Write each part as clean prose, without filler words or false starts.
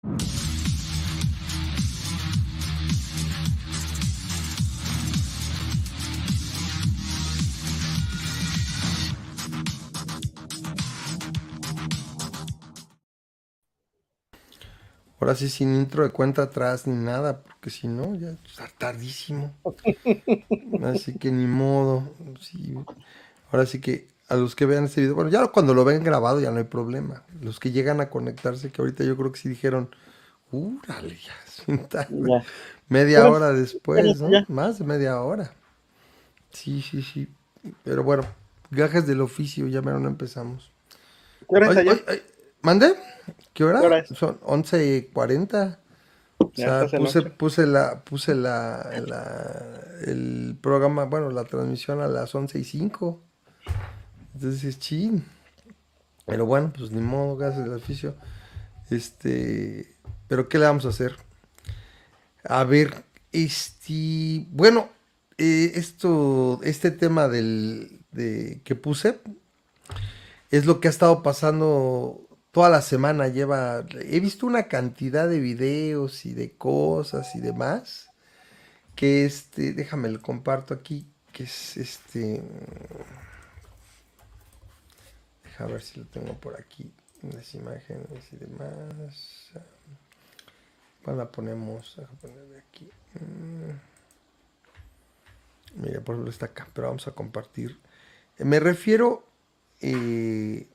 Ahora sí, sin intro de cuenta atrás ni nada, porque si no, ya está tardísimo. Así que ni modo. Sí. Ahora sí que a los que vean este video, bueno, ya cuando lo ven grabado ya no hay problema. Los que llegan a conectarse, que ahorita yo creo que sí dijeron, ¡úrale! Ya, sin tarde. Ya. ¿Qué Media horas? hora ¿Qué horas después, ¿no? ya? Más de media hora. Sí, sí, sí. Pero bueno, gajes del oficio, ya menos no empezamos. ¿Qué hora es Ay, allá? ay, ay, ¿mande? ¿Qué ¿Qué hora hora? es? Son 11:40. O Ya estás sea, de noche. el programa, bueno, la transmisión a las 11:05. Entonces, chin. Pero bueno, pues ni modo, gases del oficio. Pero ¿qué le vamos a hacer? A ver, bueno, este tema que puse es lo que ha estado pasando toda la semana. He visto una cantidad de videos y de cosas y demás que déjame lo comparto aquí, que es deja ver si lo tengo por aquí, las imágenes y demás. ¿Cuál la ponemos? Deja ponerle aquí. Mira, por ejemplo está acá, pero vamos a compartir. Me refiero eh,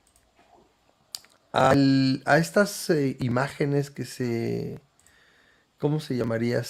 a estas imágenes ¿cómo se llamaría?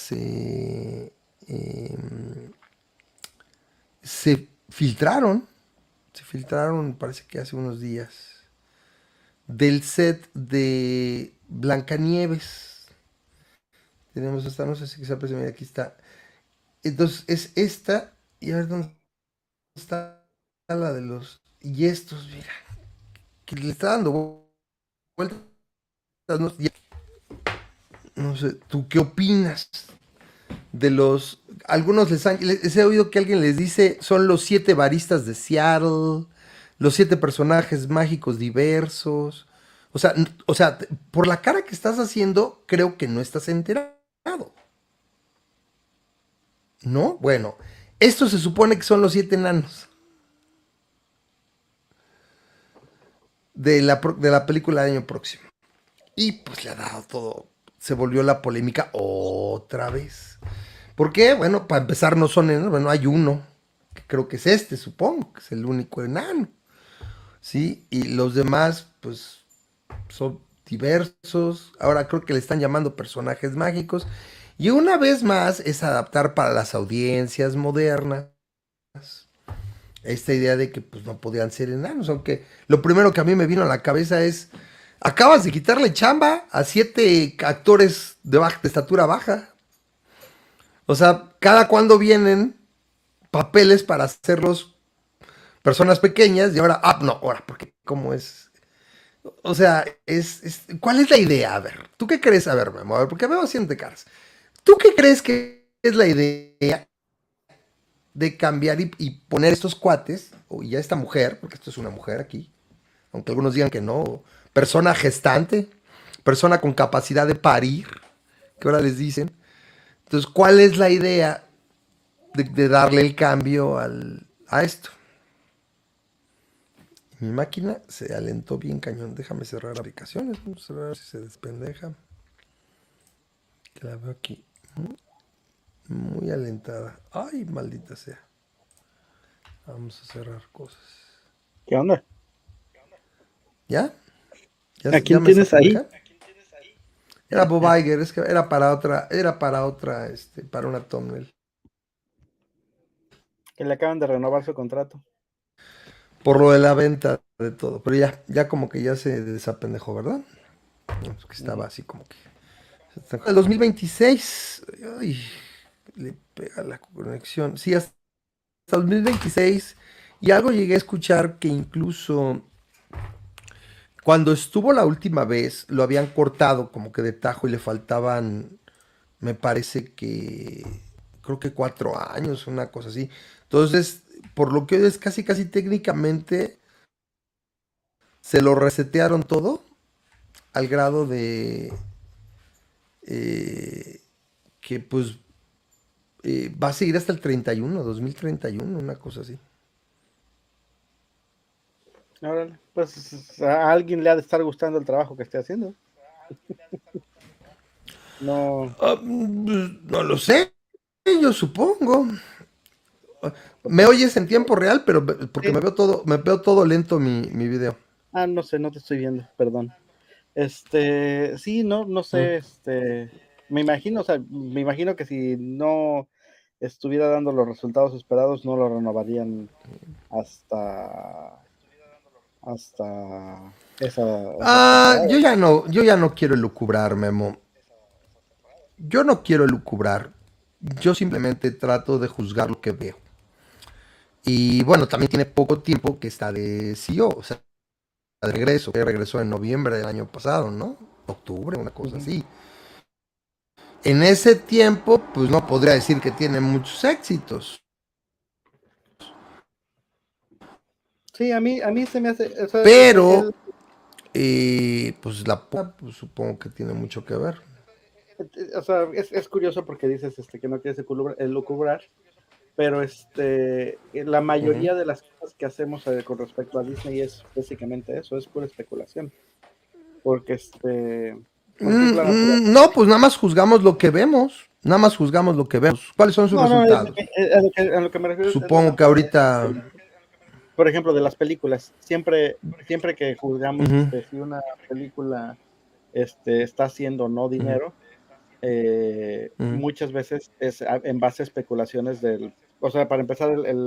Se filtraron, se filtraron, parece que hace unos días, del set de Blancanieves. Tenemos esta, no sé si se aprecia, mira, aquí está. Entonces es esta, y a ver dónde está la de los. Y estos, mira, que le está dando vueltas. No, no sé, ¿tú qué opinas de los. Algunos les he oído que alguien les dice son los 7 baristas de Seattle, los 7 personajes mágicos diversos. O sea, por la cara que estás haciendo, creo que no estás enterado. ¿No? Bueno, estos se supone que son los 7 enanos de la película del año próximo. Y pues le ha dado todo. Se volvió la polémica otra vez. ¿Por qué? Bueno, para empezar no son enanos. Bueno, hay uno, que creo que es supongo, que es el único enano. ¿Sí? Y los demás, pues, son diversos. Ahora creo que le están llamando personajes mágicos. Y una vez más es adaptar para las audiencias modernas esta idea de que pues no podían ser enanos, aunque lo primero que a mí me vino a la cabeza es, acabas de quitarle chamba a 7 actores de estatura baja. O sea, cada cuando vienen papeles para hacerlos personas pequeñas y ahora, no, ahora, porque cómo es. O sea, ¿cuál es la idea? A ver, ¿tú qué crees? A ver, Memo, a ver, porque veo siente caras. ¿Tú qué crees que es la idea de cambiar y poner estos cuates, o ya esta mujer, porque esto es una mujer aquí, aunque algunos digan que no, persona gestante, persona con capacidad de parir, que ahora les dicen? Entonces, ¿cuál es la idea de darle el cambio a esto? Mi máquina se alentó bien cañón. Déjame cerrar aplicaciones. Vamos a cerrar si se despendeja. Que la veo aquí muy alentada. Ay, maldita sea. Vamos a cerrar cosas. ¿Qué onda? ¿Ya? ¿Ya, ¿A ya quién me tienes ahí? deja? Era Bob Iger, es que era para otra, para una thumbnail. Que le acaban de renovar su contrato. Por lo de la venta de todo. Pero ya como que ya se desapendejó, ¿verdad? No, pues que estaba Ujú. así como que. El 2026. Ay, le pega la conexión. Sí, hasta 2026. Y algo llegué a escuchar que incluso cuando estuvo la última vez lo habían cortado como que de tajo y le faltaban, me parece que, creo que 4 años, una cosa así. Entonces, por lo que es casi casi técnicamente, se lo resetearon todo al grado de, eh, que pues va a seguir hasta el 31, 2031, una cosa así. Órale, pues a alguien le ha de estar gustando el trabajo que esté haciendo. No, No lo sé, yo supongo. Me oyes en tiempo real, pero porque sí. me veo todo lento mi video. No sé, no te estoy viendo, perdón. Sí, no Mm. sé, me imagino, o sea, me imagino que si no estuviera dando los resultados esperados, no lo renovarían hasta, hasta esa temporada. Yo ya no quiero elucubrar, Memo. Yo no quiero elucubrar. Yo simplemente trato de juzgar lo que veo. Y bueno, también tiene poco tiempo que está de CEO, o sea, de regreso, que regresó en noviembre del año pasado, ¿no? Octubre, una cosa Ujú. así. En ese tiempo, pues no podría decir que tiene muchos éxitos, Sí, a mí se me hace, o sea, pero pues pues, supongo que tiene mucho que ver. o sea, es curioso porque dices que no quieres elucubrar, pero la Ujú. mayoría de las cosas que hacemos con respecto a Disney es básicamente eso, es pura especulación. Porque por ejemplo, no, No, pues nada más juzgamos lo que vemos. Nada más juzgamos lo que vemos. ¿Cuáles son sus no, resultados? a lo que me refiero es nada Supongo que más, ahorita. por ejemplo, de las películas. Siempre que juzgamos Ujú, si una película está haciendo o no ujú, dinero, ujú. muchas veces es en base a especulaciones o sea, para empezar,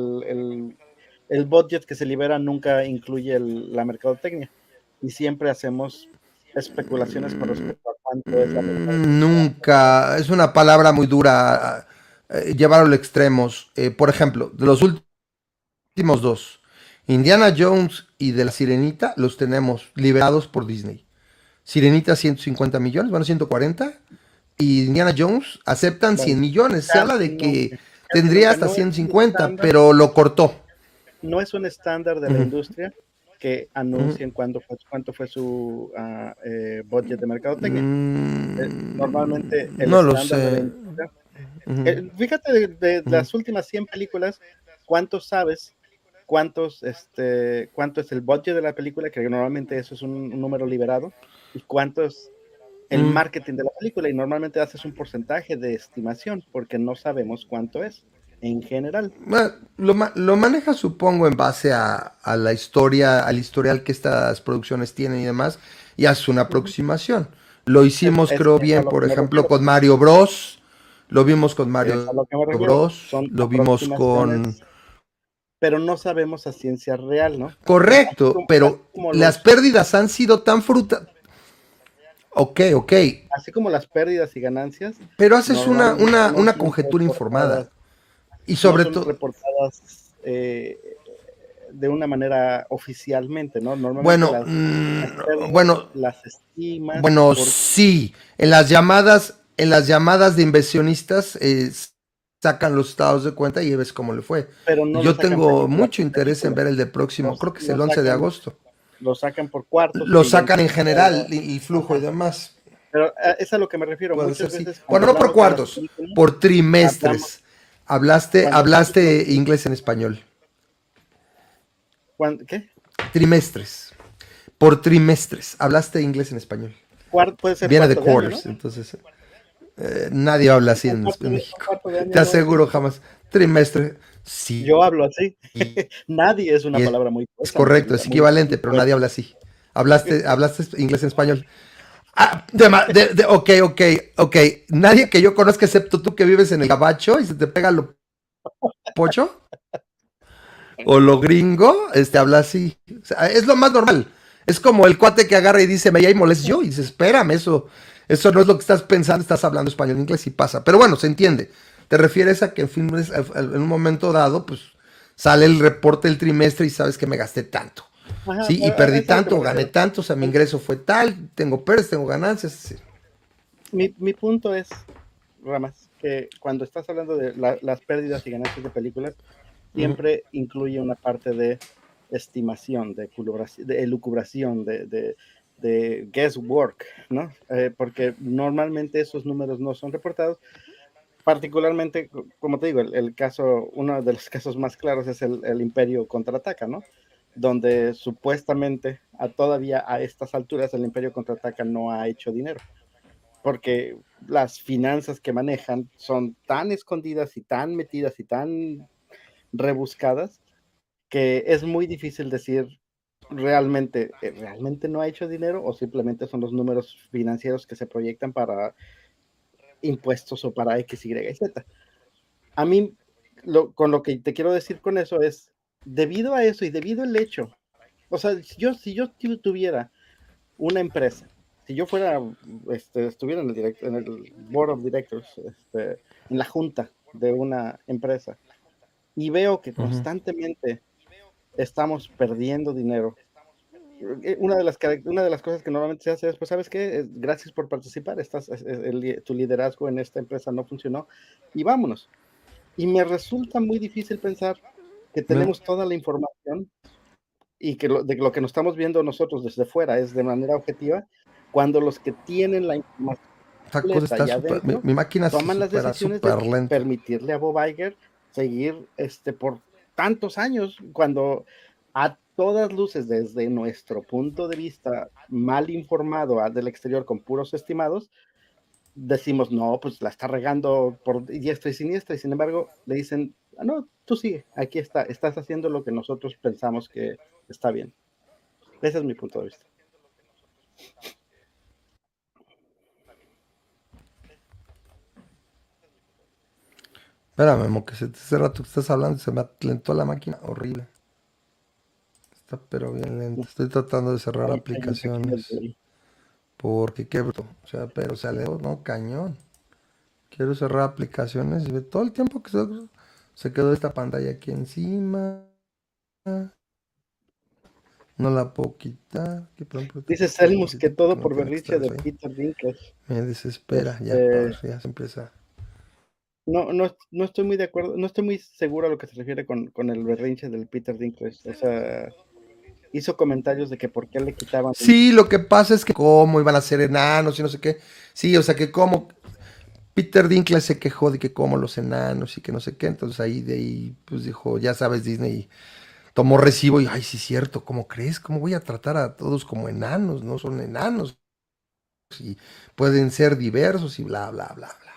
el budget que se libera nunca incluye la mercadotecnia y siempre hacemos especulaciones con respecto a cuánto es la mercadotecnia. Nunca. Es una palabra muy dura. Llevarlo a extremos. Por ejemplo, de los últimos dos, Indiana Jones y de la Sirenita, los tenemos liberados por Disney. Sirenita 150 millones, bueno, 140. Y Indiana Jones aceptan Bueno, 100 millones. Se habla casi de no, que casi no, tendría que hasta no es un 150, estándar, pero lo cortó. no es un estándar de la Ujú, industria que ujú. anuncien cuánto fue su budget de mercadotecnia. Normalmente el No lo estándar de la sé. industria, Ujú, fíjate de ujú. las últimas 100 películas, ¿cuántos sabes? ¿Cuánto es el budget de la película? Que normalmente eso es un número liberado. ¿Y cuánto es el Mm. marketing de la película? Y normalmente haces un porcentaje de estimación porque no sabemos cuánto es en general. Bueno, lo maneja, supongo, en base a la historia, al historial que estas producciones tienen y demás, y hace una Ujú. aproximación. Lo hicimos, creo Es a bien, lo por que me ejemplo, refiero. con Mario Bros. Lo vimos con Es a Mario lo que me refiero. Bros. Son Lo vimos con. aproximaciones, pero no sabemos a ciencia real, ¿no? Así Correcto, como, así pero como las los, pérdidas han sido tan fruta. Ok, ok. así como las pérdidas y ganancias Pero haces normalmente no una son conjetura informada. reportadas, Y no sobre son todo. reportadas de una manera oficialmente, ¿no? Normalmente Bueno, las pérdidas bueno, las estimas bueno, por, sí. En las llamadas de inversionistas sacan los estados de cuenta y ves cómo le fue. pero Y no lo yo sacan tengo película mucho por interés en película, ver el de próximo, creo que es lo el 11 de sacan, agosto. lo sacan por cuartos Lo que ya sacan en general empezó. y flujo y Ajá. demás. Pero es a lo que me refiero. Puede Muchas ser, sí. veces Bueno, cuando no por hablamos de las cuartos, películas, por hablamos trimestres. cuando Hablaste inglés en español. ¿qué? Trimestres. Por trimestres. Hablaste inglés en español. Puede ser Viene de cuarto de año, ¿no? quarters, entonces nadie habla así Un en México. cuarto de año Te no es aseguro jamás. Trimestre, sí. Yo hablo así. Nadie es una palabra muy Es poca, muy, correcto, es muy, muy equivalente, pero nadie fuerte. habla así. Hablaste inglés en español. Ok, ok, ok. Nadie que yo conozca, excepto tú que vives en el gabacho y se te pega lo pocho o lo gringo, habla así. O sea, es lo más normal. Es como el cuate que agarra y dice, me llamo molest yo. Y dice, espérame, eso no es lo que estás pensando, estás hablando español, inglés y pasa. Pero bueno, se entiende. Te refieres a que en un momento dado, pues sale el reporte del trimestre y sabes que me gasté tanto. Ajá, Sí, y perdí es a lo que me tanto, gané refiero. tanto, o sea, mi ingreso fue tal, tengo pérdidas, tengo ganancias. Sí. Mi punto es, Ramas, que cuando estás hablando de las pérdidas y ganancias de películas, Ujú. siempre incluye una parte de estimación, de elucubración, de guesswork, ¿no? Porque normalmente esos números no son reportados. Particularmente, como te digo, el caso, uno de los casos más claros es el Imperio Contraataca, ¿no? Donde supuestamente todavía a estas alturas el Imperio Contraataca no ha hecho dinero, porque las finanzas que manejan son tan escondidas y tan metidas y tan rebuscadas que es muy difícil decir realmente no ha hecho dinero o simplemente son los números financieros que se proyectan para impuestos o para X, Y y Z. A mí, con lo que te quiero decir con eso es, debido a eso y debido al hecho, o sea, si yo tuviera una empresa, si yo fuera, estuviera en el board of directors, en la junta de una empresa, y veo que Ujú. constantemente estamos perdiendo dinero, una de las cosas que normalmente se hace es, pues, ¿sabes qué? Gracias por participar, tu liderazgo en esta empresa no funcionó, y vámonos. Y me resulta muy difícil pensar que Me tenemos toda la información y que de lo que nos estamos viendo nosotros desde fuera es de manera objetiva, cuando los que tienen la información Esta cosa completa está allá súper, adentro mi máquina se toman las supera decisiones de súper lento. permitirle a Bob Iger seguir por tantos años, cuando a todas luces, desde nuestro punto de vista mal informado del exterior con puros estimados, decimos, no, pues la está regando por diestra y siniestra, y sin embargo le dicen, no, tú sigue, aquí estás haciendo lo que nosotros pensamos que está bien. Ese es mi punto de vista. Espérame, Memo, que hace rato que estás hablando se me atlentó la máquina. Horrible. Está pero bien lento. Estoy tratando de cerrar Hay un pequeño aplicaciones. delay. Porque qué bruto. O sea, pero se alejó, no, cañón. Quiero cerrar aplicaciones y ve todo el tiempo que se quedó esta pantalla aquí encima. No la puedo quitar. Que por ejemplo, Dice quitar Selmus que tantito porque todo no por tenía que berrinche estar de eso ahí. Peter Dinklage. Me desespera. Ya, a ver, Este, ya se empieza. no estoy muy de acuerdo, no estoy muy seguro a lo que se refiere con el berrinche del Peter Dinklage. O sea, hizo comentarios de que por qué le quitaban. Sí, lo que pasa es que cómo iban a ser enanos y no sé qué. Sí, o sea que como Peter Dinklage se quejó de que como los enanos y que no sé qué. Entonces ahí de ahí, pues dijo, ya sabes, Disney tomó recibo y, ay, sí, cierto, ¿cómo crees? ¿Cómo voy a tratar a todos como enanos? No son enanos y pueden ser diversos y bla, bla, bla, bla.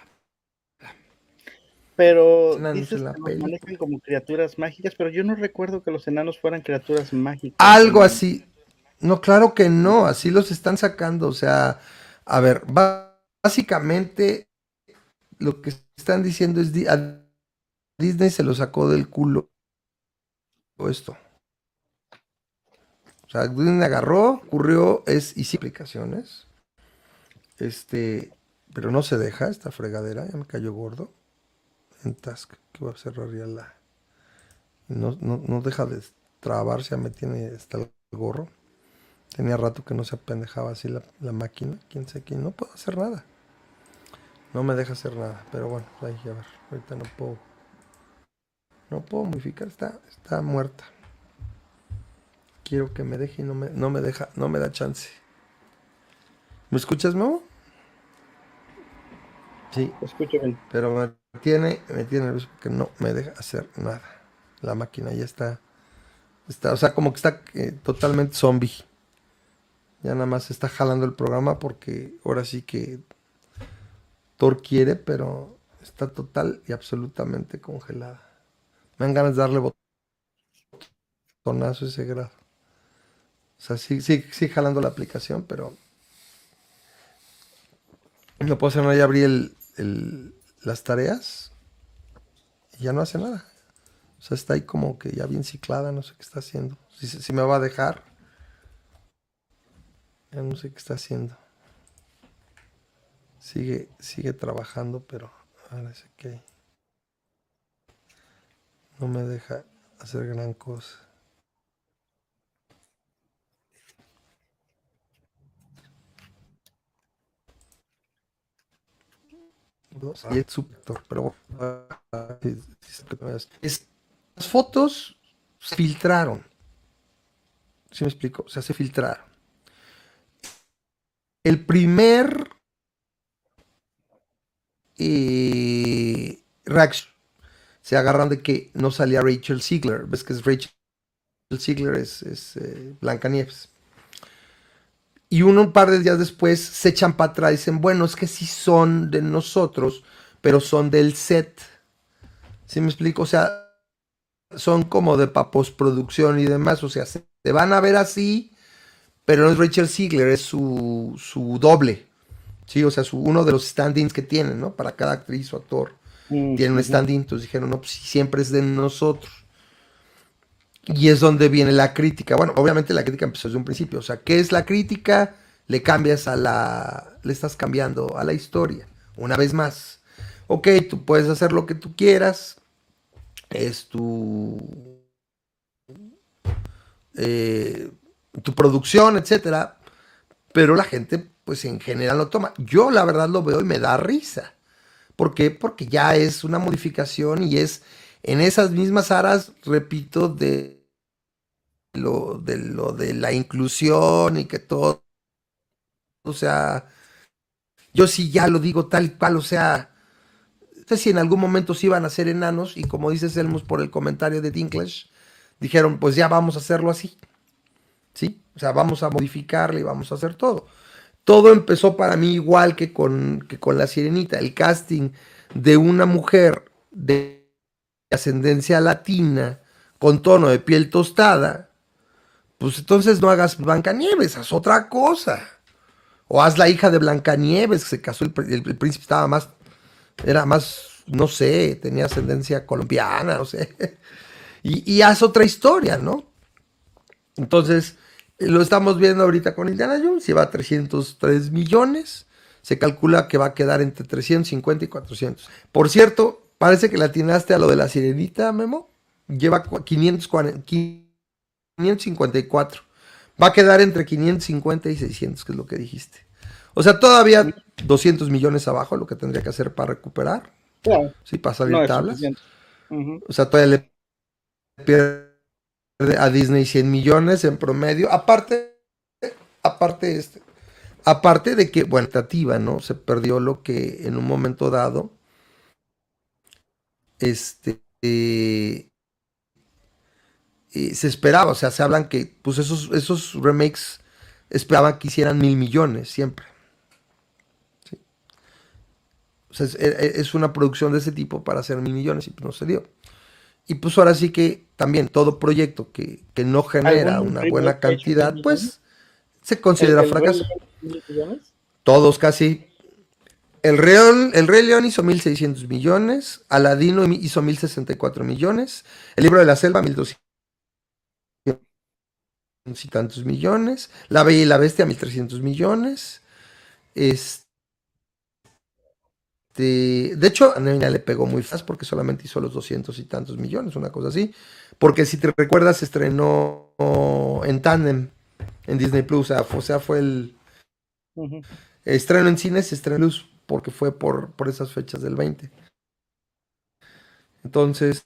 Pero Enanos dices en la que los manejan película. como criaturas mágicas, pero yo no recuerdo que los enanos fueran criaturas mágicas Algo así. No, claro que no, así los están sacando. O sea, a ver, básicamente lo que están diciendo es a Disney se lo sacó del culo esto. O sea, Disney agarró, ocurrió, hizo aplicaciones. Pero no se deja esta fregadera, ya me cayó gordo. En Task, que voy a cerrar ya la. No deja de trabarse, ya me tiene hasta el gorro. Tenía rato que no se apendejaba así la máquina. Quién sé quién, no puedo hacer nada. No me deja hacer nada, pero bueno, ahí a ver, ahorita no puedo modificar, está muerta. Quiero que me deje y no me deja, no me da chance. ¿Me escuchas, Memo? Sí, Escucho bien. pero me tiene nervioso porque no me deja hacer nada. La máquina ya o sea, como que está totalmente zombie. Ya nada más está jalando el programa porque ahora sí que Thor quiere, pero está total y absolutamente congelada. Me dan ganas de darle botonazo a ese grado. O sea, sí, sí, sí jalando la aplicación, pero no puedo hacer nada. Ya abrí las tareas y ya no hace nada. O sea, está ahí como que ya bien ciclada, no sé qué está haciendo. Si me va a dejar, ya no sé qué está haciendo. Sigue trabajando, pero parece que no me deja hacer gran cosa. Y es súper, pero las fotos se filtraron. ¿Sí me explico? O sea, se filtraron. el primer reacción se agarran de que no salía Rachel Ziegler. Ves que es Rachel Ziegler, es Blancanieves. Y un par de días después se echan para atrás y dicen, bueno, es que sí son de nosotros, pero son del set. ¿Sí me explico? O sea, son como de postproducción y demás. O sea, se van a ver así, pero no es Rachel Ziegler, es su doble. Sí, o sea, uno de los stand-ins que tienen, ¿no? Para cada actriz o actor tiene un Ujú. stand-in. Entonces dijeron, no, pues siempre es de nosotros. Y es donde viene la crítica. Bueno, obviamente la crítica empezó desde un principio. O sea, ¿qué es la crítica? Le cambias le estás cambiando a la historia. Una vez más. Ok, tú puedes hacer lo que tú quieras. Es eh, tu producción, etcétera. Pero la gente, pues en general lo toma. Yo la verdad lo veo y me da risa. ¿Por qué? Porque ya es una modificación y es en esas mismas aras, repito, lo de la inclusión y que todo, o sea, yo sí ya lo digo tal y cual, o sea, no sé si en algún momento sí iban a ser enanos y como dice Selmus por el comentario de Dinklage, dijeron, pues ya vamos a hacerlo así, ¿sí? O sea, vamos a modificarle y vamos a hacer todo. Todo empezó para mí igual que con La Sirenita, el casting de una mujer de ascendencia latina con tono de piel tostada, pues entonces no hagas Blancanieves, haz otra cosa. O haz la hija de Blancanieves, que se casó, el príncipe estaba más, era más, no sé, tenía ascendencia colombiana, no sé. Y haz otra historia, ¿no? Entonces, lo estamos viendo ahorita con Indiana Jones, lleva 303 millones, se calcula que va a quedar entre 350 y 400. Por cierto, parece que le atinaste a lo de la sirenita, Memo, lleva 554. Va a quedar entre 550 y 600, que es lo que dijiste. O sea, todavía 200 millones abajo, lo que tendría que hacer para recuperar, Claro, sí, para no salir es tablas. suficiente. Ujú. O sea, todavía le pierde a Disney 100 millones en promedio. Aparte, aparte de que, bueno, expectativa, ¿no? Se perdió lo que en un momento dado, este, se esperaba. O sea, se hablan que, pues esos remakes esperaban que hicieran 1,000 millones siempre. ¿Sí? O sea, es una producción de ese tipo para hacer 1,000 millones y pues no se dio. Y pues ahora sí que también todo proyecto que no genera ¿Algún una remake buena que ha hecho mil cantidad, millones? pues se considera ¿El Rey fracaso. León 1.000 millones? Todos casi. El Rey León hizo 1,600 millones, Aladino hizo 1,064 millones, el libro de la selva 1,200 y tantos millones, La Bella y la Bestia 1,300 millones. Este, de hecho, a Nina le pegó muy fácil porque solamente hizo los 200 y tantos millones, una cosa así. Porque si te recuerdas, se estrenó en tándem en Disney Plus. O sea, fue el Ujú. estreno en cines, estreno en luz, porque fue por esas fechas del 20. Entonces,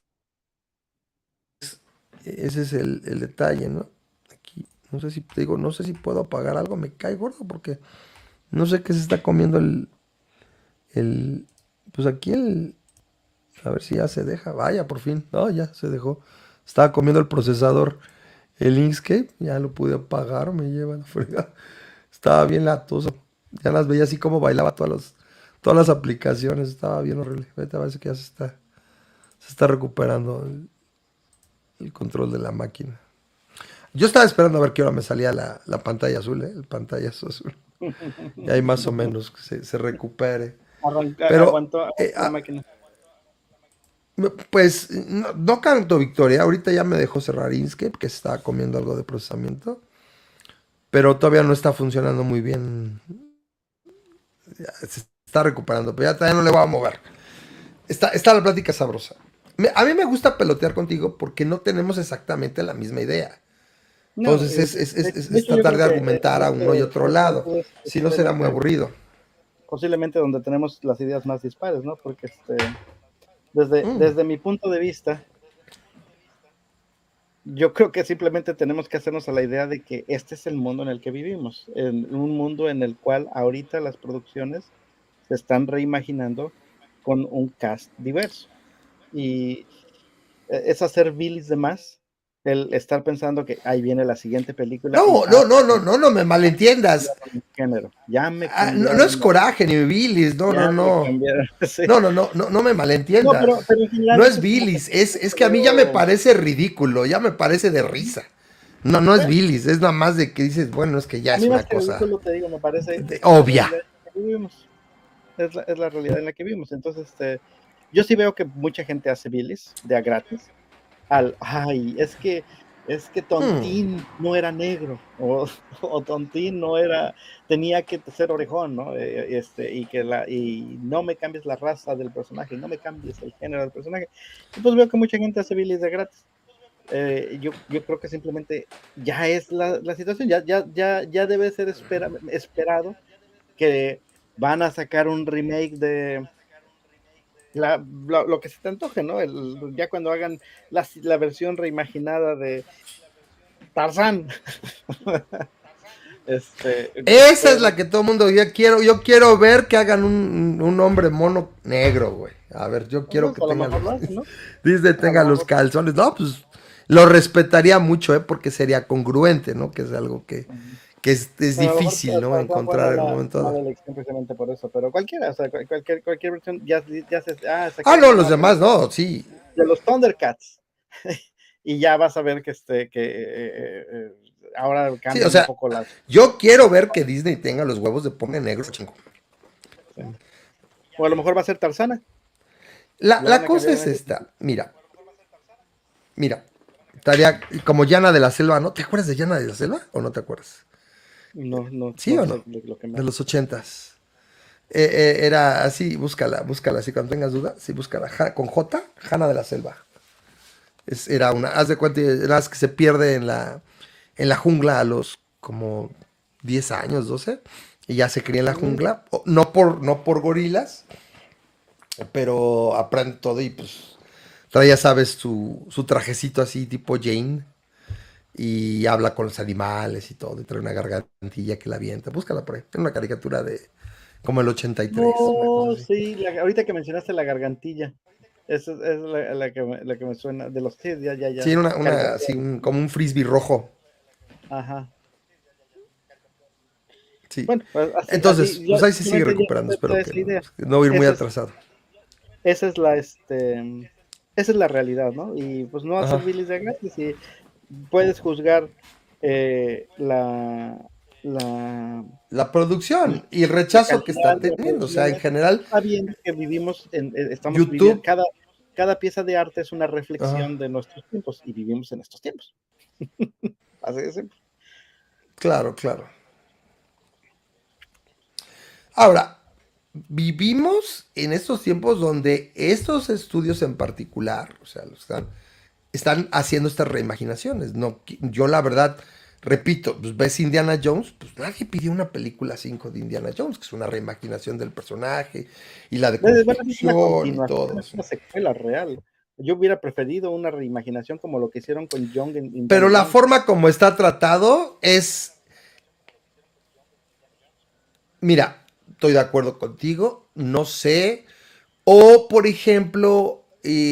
ese es el detalle, ¿no? Aquí, no sé si te digo, no sé si puedo apagar algo, me cae gordo porque no sé qué se está comiendo el pues aquí a ver si ya se deja, vaya, por fin, no, ya se dejó. Estaba comiendo el procesador, el Inkscape, ya lo pude apagar, me lleva la fregada. Estaba bien latoso, ya las veía así como bailaba todas las aplicaciones, estaba bien horrible. Ahorita parece que ya se está recuperando el control de la máquina. Yo estaba esperando a ver qué hora me salía la pantalla azul, ¿eh? El pantallazo azul. Y ahí más o menos que se recupere. Pero, Aguantó la máquina. pues, no canto victoria. Ahorita ya me dejó cerrar Inkscape, que se estaba comiendo algo de procesamiento. Pero todavía no está funcionando muy bien. Ya se está recuperando, pero ya todavía no le voy a mover. Está la plática sabrosa. A mí me gusta pelotear contigo porque no tenemos exactamente la misma idea. No, Entonces de es hecho yo tratar creo de que argumentar a uno y otro este lado. punto es Si no será muy aburrido. posiblemente donde tenemos las ideas más dispares, ¿no? Porque Mm. desde mi punto de vista, Yo creo que simplemente tenemos que hacernos a la idea de que este es el mundo en el que vivimos, en un mundo en el cual ahorita las producciones se están reimaginando con un cast diverso. Y es hacer bilis de más, el estar pensando que ahí viene la siguiente película y, No, no, no, no, no, no me malentiendas. género, ya me No, no es cambiaron coraje ni bilis, no, no, ya me no. cambiaron, sí. No, no, no, no, no me No, malentiendas. pero en general No eso es es como que bilis, es que a mí ya me parece ridículo, ya me parece de risa. No, no es bueno, bilis, es nada más de que dices, bueno, es que ya a es mí más una que cosa ridículo, te digo, me parece la obvia. realidad en la que vivimos. Es la realidad en la que vivimos. Entonces, yo sí veo que mucha gente hace bilis de a gratis. Ay, es que Hmm. Tontín no era negro, o Tontín no era, tenía que ser orejón, ¿no? Y no me cambies la raza del personaje, no me cambies el género del personaje. Y pues veo que mucha gente hace bilis de gratis. Yo creo que simplemente ya es la situación, ya debe ser esperado que van a sacar un remake de lo que se te antoje, ¿no? Ya cuando hagan la versión reimaginada de Tarzán. Esa es Pero la que todo el mundo yo quiero ver que hagan un hombre mono negro, güey. A ver, yo quiero pues, que a lo tenga mejor los lo hacen, ¿no? Disney A lo tenga los mejor. calzones. No, pues lo respetaría mucho, porque sería congruente, ¿no? Que es algo que es A lo mejor difícil, ¿no? Tarzán fue Encontrar en un momento mala dado. elección precisamente por eso, pero cualquiera, o sea, cualquier versión, Ah, sacaron no, una los nueva demás película no, sí. de los Thundercats. Y ya vas a ver ahora Sí, o cambian un sea, poco las. yo quiero ver que Disney tenga los huevos de poner negro, chingo. Sí. O a lo mejor va a ser Tarzana, La, le la van a cosa cambiar es en ese. esta, mira, estaría como Llana de la Selva, ¿no? ¿Te acuerdas de Llana de la Selva o no te acuerdas? No, no, ¿Sí no o sé no? lo que me De habla. los ochentas. Era así, búscala, así cuando tengas duda, sí, búscala, con J, Jana de la Selva. Era una, haz de cuenta, era las que se pierde en la jungla a los como 10 años, 12 y ya se cría en la jungla, no por gorilas, pero aprende todo y pues trae, ya sabes, su trajecito así tipo Jane y habla con los animales y todo, y trae una gargantilla que la avienta. Búscala por ahí, es una caricatura de como el 83, una cosa No, así. sí, ahorita que mencionaste la gargantilla, esa es la que me suena de los sí, Sí, ya, caricatura. así, como un frisbee rojo. Ajá. Sí. Bueno, pues Entonces, así, pues ahí se sigue simplemente ya recuperando. acepta Espero que esa no, idea. no voy a ir muy Esa es, atrasado. esa es la, esa es la realidad, ¿no? Y pues no hacer Ajá. bilis de gratis y puedes juzgar la, la, La producción y el la rechazo que calidad está de las teniendo. O sea, en producciones, general, sabiendo que estamos viviendo, YouTube. cada pieza de arte es una Ajá. reflexión de nuestros tiempos y vivimos en estos tiempos. Así de simple. Claro, claro. Ahora, vivimos en estos tiempos donde estos estudios en particular, o sea, están haciendo estas reimaginaciones. No, yo la verdad, repito, pues ves Indiana Jones, pues nadie pidió una película 5 de Indiana Jones, que es una reimaginación del personaje y la Bueno, es una deconstrucción y continuación, todo es eso. una secuela real. Yo hubiera preferido una reimaginación como lo que hicieron con Young en Indiana Pero la Jones. forma como está tratado es, mira, estoy de acuerdo contigo, no sé, o por ejemplo,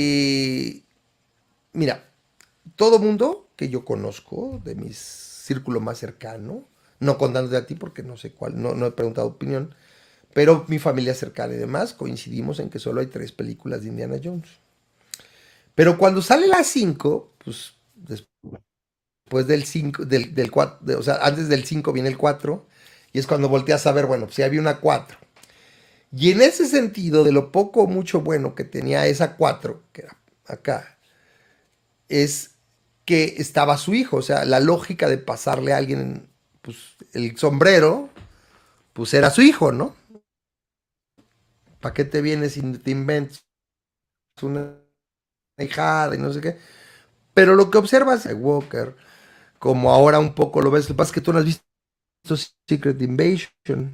mira, todo mundo que yo conozco de mi círculo más cercano, no contándote a ti porque no sé cuál, no he preguntado opinión, pero mi familia cercana y demás coincidimos en que solo hay 3 películas de Indiana Jones. Pero cuando sale la 5, pues después del 5, del 4, o sea, antes del 5 viene el 4, y es cuando volteas a ver, bueno, pues ya había una 4. Y en ese sentido, de lo poco o mucho bueno que tenía esa 4, que era acá, es que estaba su hijo. O sea, la lógica de pasarle a alguien, pues, el sombrero, pues era su hijo, ¿no? ¿Para qué te vienes y te inventas una hijada y no sé qué? Pero lo que observas de Walker, como ahora un poco lo ves, lo que pasa es que tú no has visto Secret Invasion,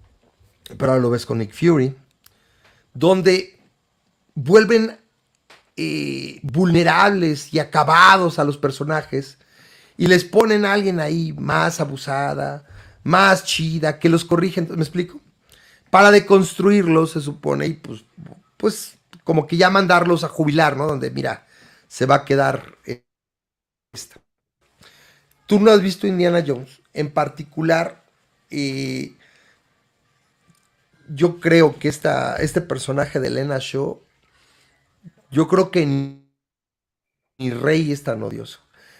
pero ahora lo ves con Nick Fury, donde vuelven vulnerables y acabados a los personajes y les ponen a alguien ahí más abusada, más chida, que los corrigen, ¿me explico? Para deconstruirlos, se supone, y pues como que ya mandarlos a jubilar, ¿no? Donde, mira, se va a quedar esta. Tú no has visto Indiana Jones. En particular, yo creo que este personaje de Lena Shaw, yo creo que ni Rey es tan odioso.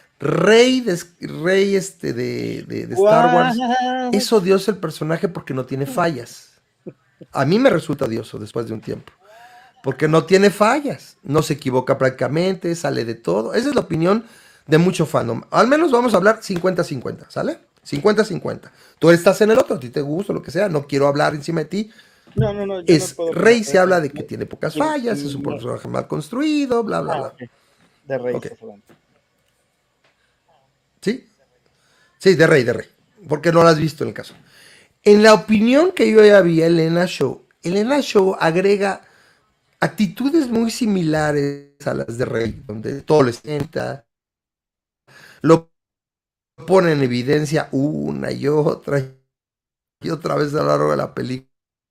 Rey de Star Wars ¡Guau! es odioso el personaje porque no tiene fallas. A mí me resulta odioso después de un tiempo. Porque no tiene fallas. No se equivoca prácticamente, sale de todo. Esa es la opinión de mucho fandom. Al menos vamos a hablar 50-50, ¿sale? 50-50. Tú estás en el otro, a ti te gusta, lo que sea. No quiero hablar encima de ti. No, yo no puedo Rey opinar de se eso. habla de que tiene pocas fallas, es un No. personaje mal construido, bla, bla, bla. Ok. De Rey Ok. estás hablando. ¿Sí? Sí, de Rey. Porque no lo has visto en el caso. En la opinión que yo ya vi, Elena Shaw agrega actitudes muy similares a las de Rey, donde todo lo sienta, lo pone en evidencia una y otra vez a lo largo de la película.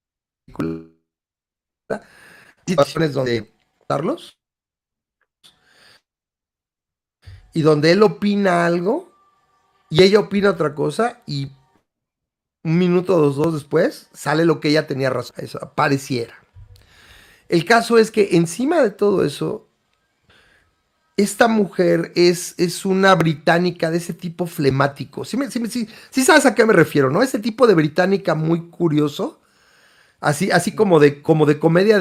Situaciones donde Carlos y donde él opina algo y ella opina otra cosa y un minuto o dos después sale lo que ella tenía razón. Eso pareciera. El caso es que encima de todo eso, esta mujer es una británica de ese tipo flemático. Sí sabes a qué me refiero, ¿no? Ese tipo de británica muy curioso. Así como de comedia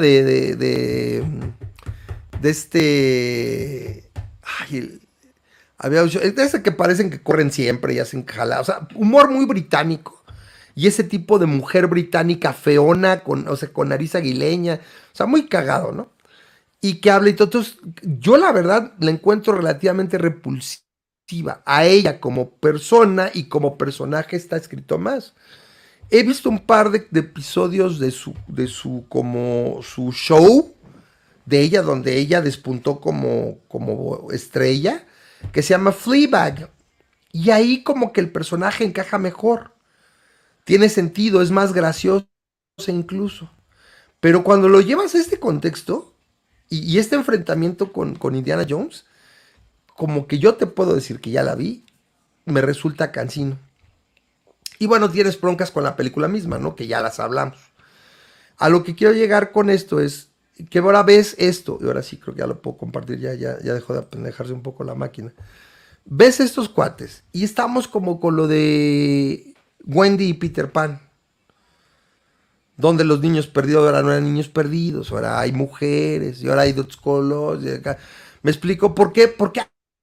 de este. Ay, ese que parecen que corren siempre y hacen jala. O sea, humor muy británico. Y ese tipo de mujer británica feona, o sea, con nariz aguileña. O sea, muy cagado, ¿no? Y que habla y todo. Entonces, yo la verdad la encuentro relativamente repulsiva a ella como persona y como personaje está escrito más. He visto un par de episodios como su show de ella, donde ella despuntó como estrella, que se llama Fleabag. Y ahí como que el personaje encaja mejor. Tiene sentido, es más gracioso incluso. Pero cuando lo llevas a este contexto y este enfrentamiento con Indiana Jones, como que yo te puedo decir que ya la vi, me resulta cansino. Y bueno, tienes broncas con la película misma, ¿no? Que ya las hablamos. A lo que quiero llegar con esto es que ahora ves esto, y ahora sí creo que ya lo puedo compartir, ya dejó de apendejarse un poco la máquina. Ves estos cuates y estamos como con lo de Wendy y Peter Pan, donde los niños perdidos ahora no eran niños perdidos, ahora hay mujeres, y ahora hay dos colores. ¿Me explico por qué? Porque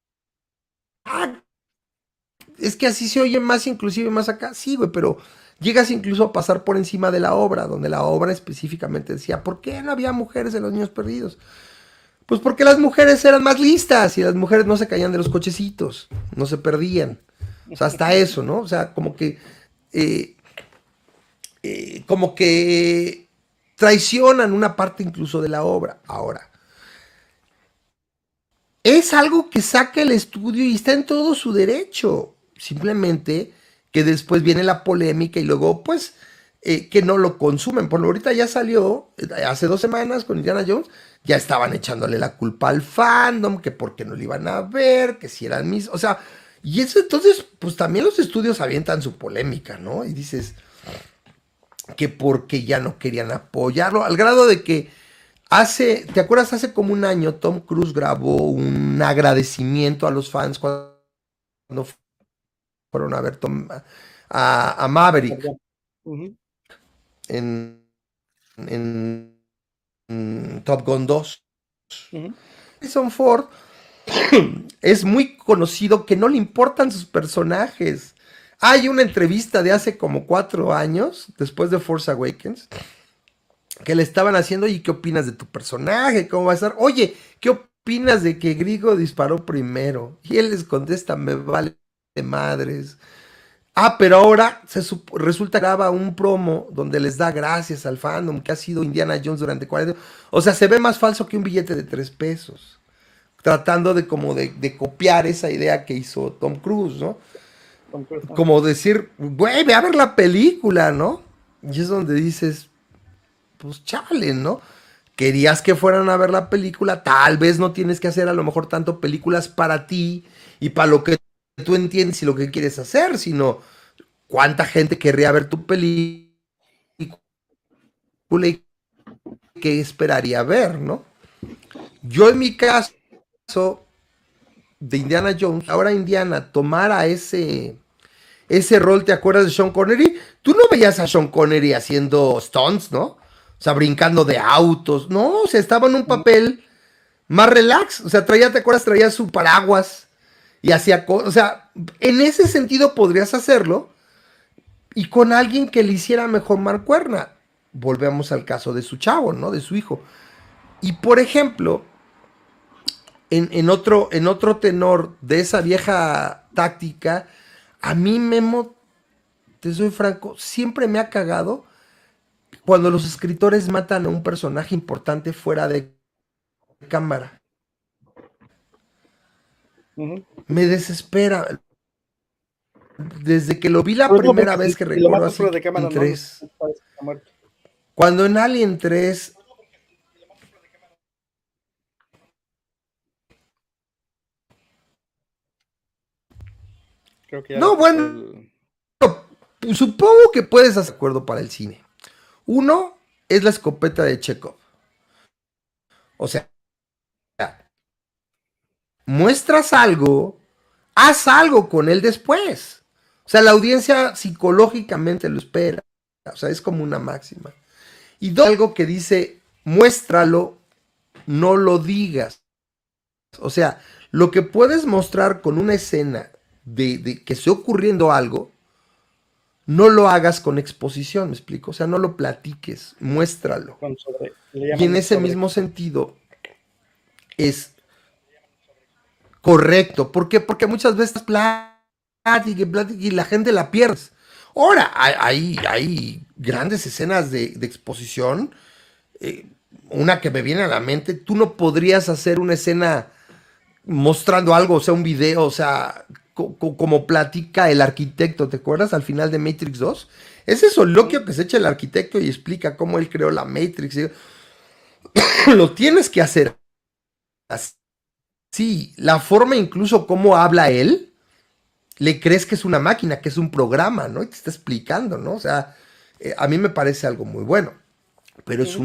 es que así se oye más inclusive más acá. Sí, güey, pero llegas incluso a pasar por encima de la obra, donde la obra específicamente decía, ¿por qué no había mujeres en los niños perdidos? Pues porque las mujeres eran más listas y las mujeres no se caían de los cochecitos, no se perdían. O sea, hasta eso, ¿no? O sea, eh, como que traicionan una parte incluso de la obra. Ahora, es algo que saca el estudio y está en todo su derecho. Simplemente que después viene la polémica y luego, pues, que no lo consumen. Por lo ahorita ya salió, hace 2 semanas con Indiana Jones, ya estaban echándole la culpa al fandom, que porque no lo iban a ver, que si eran mis. O sea, y eso entonces, pues también los estudios avientan su polémica, ¿no? Y dices que porque ya no querían apoyarlo, al grado de que ¿te acuerdas? Hace como un año Tom Cruise grabó un agradecimiento a los fans cuando fueron a ver a Maverick Perdón. Ujú. en, en Top Gun 2. Ujú. Harrison Ford es muy conocido que no le importan sus personajes. Hay una entrevista de hace como 4 años, después de Force Awakens, que le estaban haciendo, ¿y qué opinas de tu personaje? ¿Cómo va a estar? Oye, ¿qué opinas de que Grigo disparó primero? Y él les contesta, me vale de madres. Ah, pero ahora resulta que graba un promo donde les da gracias al fandom que ha sido Indiana Jones durante 40 años. O sea, se ve más falso que un billete de 3 pesos. Tratando de como de copiar esa idea que hizo Tom Cruise, ¿no? Tom Cruise, ajá. Como decir, güey, ve a ver la película, ¿no? Y es donde dices, pues chale, ¿no? Querías que fueran a ver la película, tal vez no tienes que hacer a lo mejor tanto películas para ti y para lo que tú entiendes y lo que quieres hacer, sino cuánta gente querría ver tu película y qué esperaría ver, ¿no? Yo en mi caso de Indiana Jones, ahora Indiana tomara ese rol, ¿te acuerdas de Sean Connery? Tú no veías a Sean Connery haciendo stunts, ¿no? O sea, brincando de autos, no, o sea, estaba en un papel más relax, o sea, traía, ¿te acuerdas? Traía su paraguas y hacía cosas, o sea, en ese sentido podrías hacerlo y con alguien que le hiciera mejor mancuerna. Volvemos al caso de su chavo, ¿no? De su hijo. Y por ejemplo, en otro tenor de esa vieja táctica, a mí Memo, te soy franco, siempre me ha cagado cuando los escritores matan a un personaje importante fuera de cámara. Ujú. Me desespera. Desde que lo vi la Sobre todo primera porque vez que si lo recuerdo matas así fuera de en cámara, no, no 3. sabes que está muerto. Cuando en Alien 3, Creo que ya le no, pasó bueno, el. supongo que puedes hacer acuerdo para el cine. Uno es la escopeta de Chekhov. O sea, muestras algo, haz algo con él después. O sea, la audiencia psicológicamente lo espera. O sea, es como una máxima. Y dos, algo que dice, muéstralo, no lo digas. O sea, lo que puedes mostrar con una escena de que esté ocurriendo algo, no lo hagas con exposición, ¿me explico? O sea, no lo platiques, muéstralo. Le Y en llaman ese mismo sobreexposición. sentido es correcto. ¿Por qué? Porque muchas veces plática y la gente la pierde. Ahora, hay grandes escenas de exposición. eh, una que me viene a la mente, tú no podrías hacer una escena mostrando algo, o sea, un video, o sea, como platica el arquitecto, ¿te acuerdas? Al final de Matrix 2. Ese soliloquio que se echa el arquitecto y explica cómo él creó la Matrix. Lo tienes que hacer así. La forma incluso como habla él, le crees que es una máquina, que es un programa, ¿no? Y te está explicando, ¿no? O sea, a mí me parece algo muy bueno. Pero es Ujú.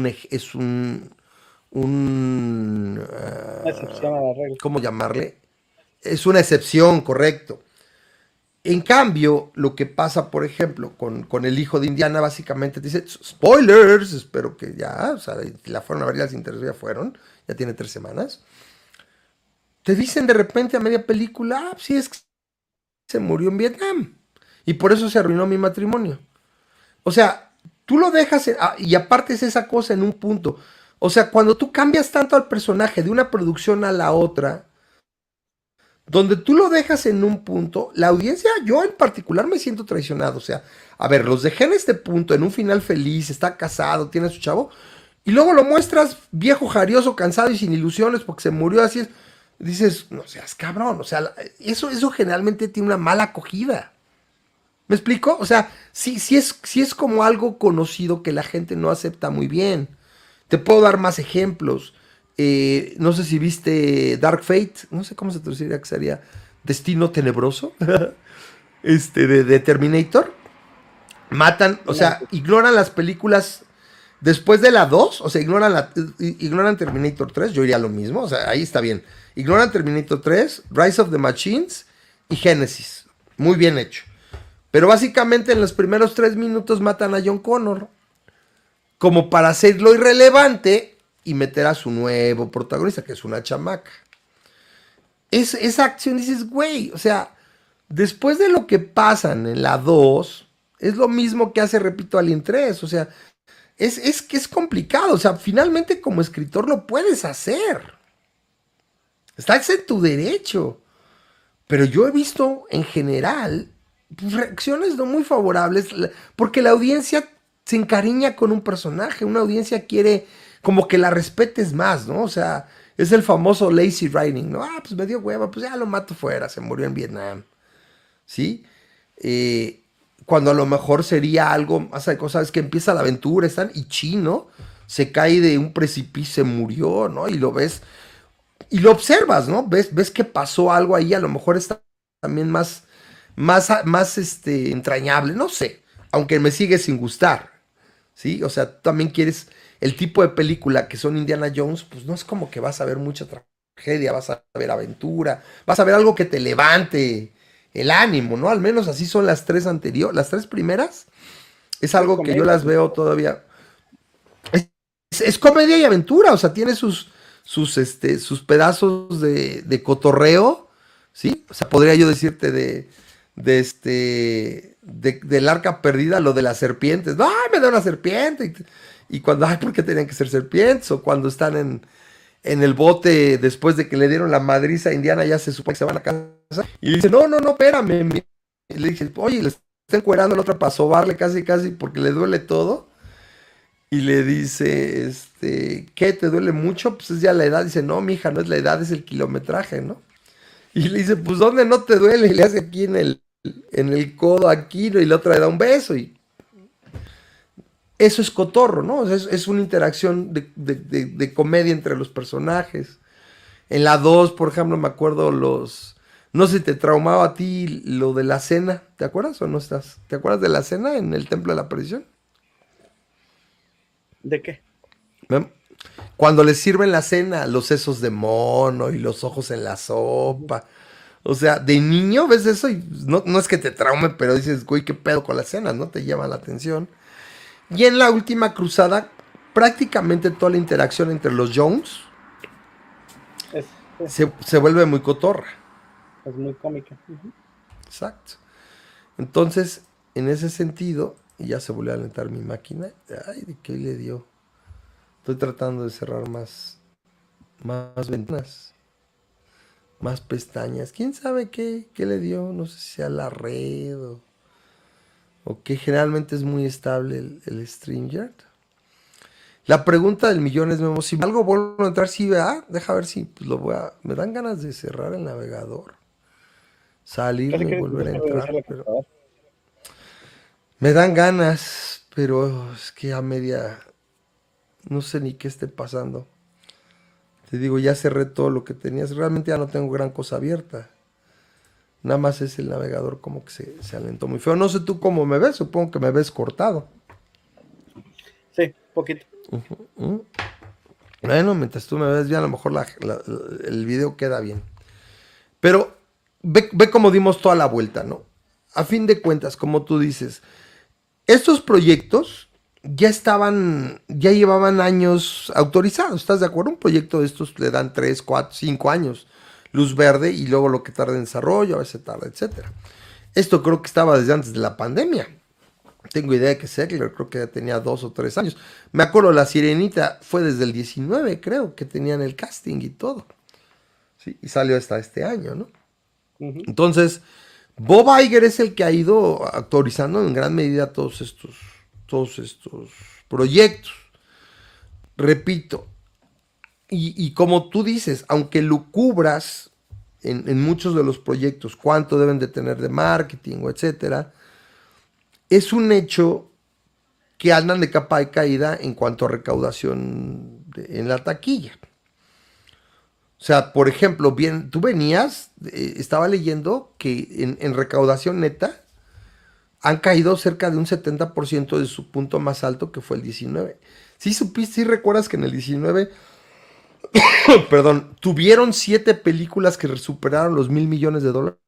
Una excepción a la regla. ¿cómo llamarle? Es una excepción, correcto. En cambio, lo que pasa, por ejemplo, con el hijo de Indiana, básicamente dice, spoilers, espero que ya, o sea, la fueron a ver, las intereses ya fueron, ya tiene 3 semanas. Te dicen de repente a media película, ah, sí, es que se murió en Vietnam. Y por eso se arruinó mi matrimonio. O sea, tú lo dejas, y aparte es esa cosa en un punto. O sea, cuando tú cambias tanto al personaje de una producción a la otra, donde tú lo dejas en un punto, la audiencia, yo en particular me siento traicionado. O sea, a ver, los dejé en este punto, en un final feliz, está casado, tiene a su chavo, y luego lo muestras viejo, jarioso, cansado y sin ilusiones porque se murió así. Dices, no seas cabrón. O sea, eso generalmente tiene una mala acogida. ¿Me explico? O sea, sí es como algo conocido que la gente no acepta muy bien. Te puedo dar más ejemplos. No sé si viste Dark Fate, no sé cómo se traduciría, que sería Destino Tenebroso, de Terminator. Matan, o No, sea, ignoran las películas después de la 2, o sea, ignoran Terminator 3, yo iría lo mismo, o sea, ahí está bien. Ignoran Terminator 3, Rise of the Machines y Genesis. Muy bien hecho. Pero básicamente en los primeros 3 minutos matan a John Connor. Como para hacerlo irrelevante y meter a su nuevo protagonista, que es una chamaca. Esa acción dices, güey, o sea, después de lo que pasan en la 2 es lo mismo que hace, repito, Alien 3. O sea, es que es complicado. O sea, finalmente como escritor lo puedes hacer. Estás en tu derecho. Pero yo he visto en general pues, reacciones no muy favorables, porque la audiencia se encariña con un personaje, una audiencia quiere como que la respetes más, ¿no? O sea, es el famoso lazy writing, ¿no? Ah, pues me dio hueva, pues ya lo mato fuera, se murió en Vietnam, ¿sí? Eh, Cuando a lo mejor sería algo más de cosas que empieza la aventura, están y Chino se cae de un precipicio, se murió, ¿no? Y lo ves y lo observas, ¿no? Ves que pasó algo ahí, a lo mejor está también más entrañable, no sé, aunque me sigue sin gustar, ¿sí? O sea, también quieres el tipo de película que son Indiana Jones, pues no es como que vas a ver mucha tragedia, vas a ver aventura, vas a ver algo que te levante el ánimo, ¿no? Al menos así son las tres anteriores, las tres primeras, es Es algo que yo comedia. las veo todavía. Es comedia y aventura, o sea, tiene sus pedazos de cotorreo, ¿sí? O sea, podría yo decirte del arca perdida, lo de las serpientes. No, ¡ay, me da una serpiente! Y cuando, ay, ¿por qué tenían que ser serpientes? O cuando están en el bote después de que le dieron la madriza a Indiana, ya se supone que se van a casa. Y dice, no, no, no, espérame. Y le dije, oye, le está encuerando el otro para sobarle casi, casi porque le duele todo. Y le dice, ¿qué? ¿Te duele mucho? Pues es ya la edad. Dice, no, mija, no es la edad, es el kilometraje, ¿no? Y le dice, pues ¿dónde no te duele? Y le hace aquí en el codo, aquí, ¿no? Y la otra le da un beso. Y eso es cotorro, ¿no? O sea, es una interacción de comedia entre los personajes. En la 2 por ejemplo, me acuerdo No sé si te traumaba a ti lo de la cena. ¿Te acuerdas o no estás? ¿Te acuerdas de la cena en el Templo de la Perdición? ¿De qué? ¿Ven? Cuando les sirven la cena, los sesos de mono y los ojos en la Ujú. sopa. O sea, de niño ves eso y no, no es que te traume, pero dices, güey, qué pedo con las cenas, ¿no? Te llama la atención. Y en la última cruzada, prácticamente toda la interacción entre los Jones Sí, se vuelve muy cotorra. es muy cómica. Ujú. Exacto. Entonces, en ese sentido, y ya se volvió a alentar mi máquina. Ay, ¿de qué le dio? Estoy tratando de cerrar más ventanas. Más pestañas. ¿Quién sabe qué le dio? No sé si sea la red o que generalmente es muy estable el StreamYard. La pregunta del millón es, Memo, si algo vuelvo a entrar, sí, deja ver si pues, lo voy a... Me dan ganas de cerrar el navegador, Casi salirme y que volver a necesito reiniciar entrar, la pero... computadora. Me dan ganas, pero es que a media... No sé ni qué esté pasando. Te digo, ya cerré todo lo que tenías. Realmente ya no tengo gran cosa abierta. Nada más es el navegador como que se alentó muy feo. No sé tú cómo me ves, supongo que me ves cortado. Sí, poquito. ¿Mm? Bueno, mientras tú me ves bien, a lo mejor el video queda bien. Pero ve cómo dimos toda la vuelta, ¿no? A fin de cuentas, como tú dices, estos proyectos ya llevaban años autorizados, ¿estás de acuerdo? Un proyecto de estos le dan 3, 4, 5 años luz verde y luego lo que tarda en desarrollo, a veces tarda, etcétera. Esto creo que estaba desde antes de la pandemia. Tengo idea de que Segler creo que ya tenía 2 o 3 años. Me acuerdo, La Sirenita fue desde el 19, creo, que tenían el casting y todo. ¿Sí? Y salió hasta este año, ¿no? Ujú. Entonces, Bob Iger es el que ha ido actualizando en gran medida todos estos proyectos. Repito, y como tú dices, aunque lo cubras en muchos de los proyectos, cuánto deben de tener de marketing o etcétera, es un hecho que andan de capa de caída en cuanto a recaudación en la taquilla. O sea, por ejemplo, bien, tú venías, estaba leyendo que en recaudación neta han caído cerca de un 70% de su punto más alto que fue el 19. Sí supiste, sí recuerdas que en el 19, perdón, tuvieron 7 películas que superaron los $1,000 millones.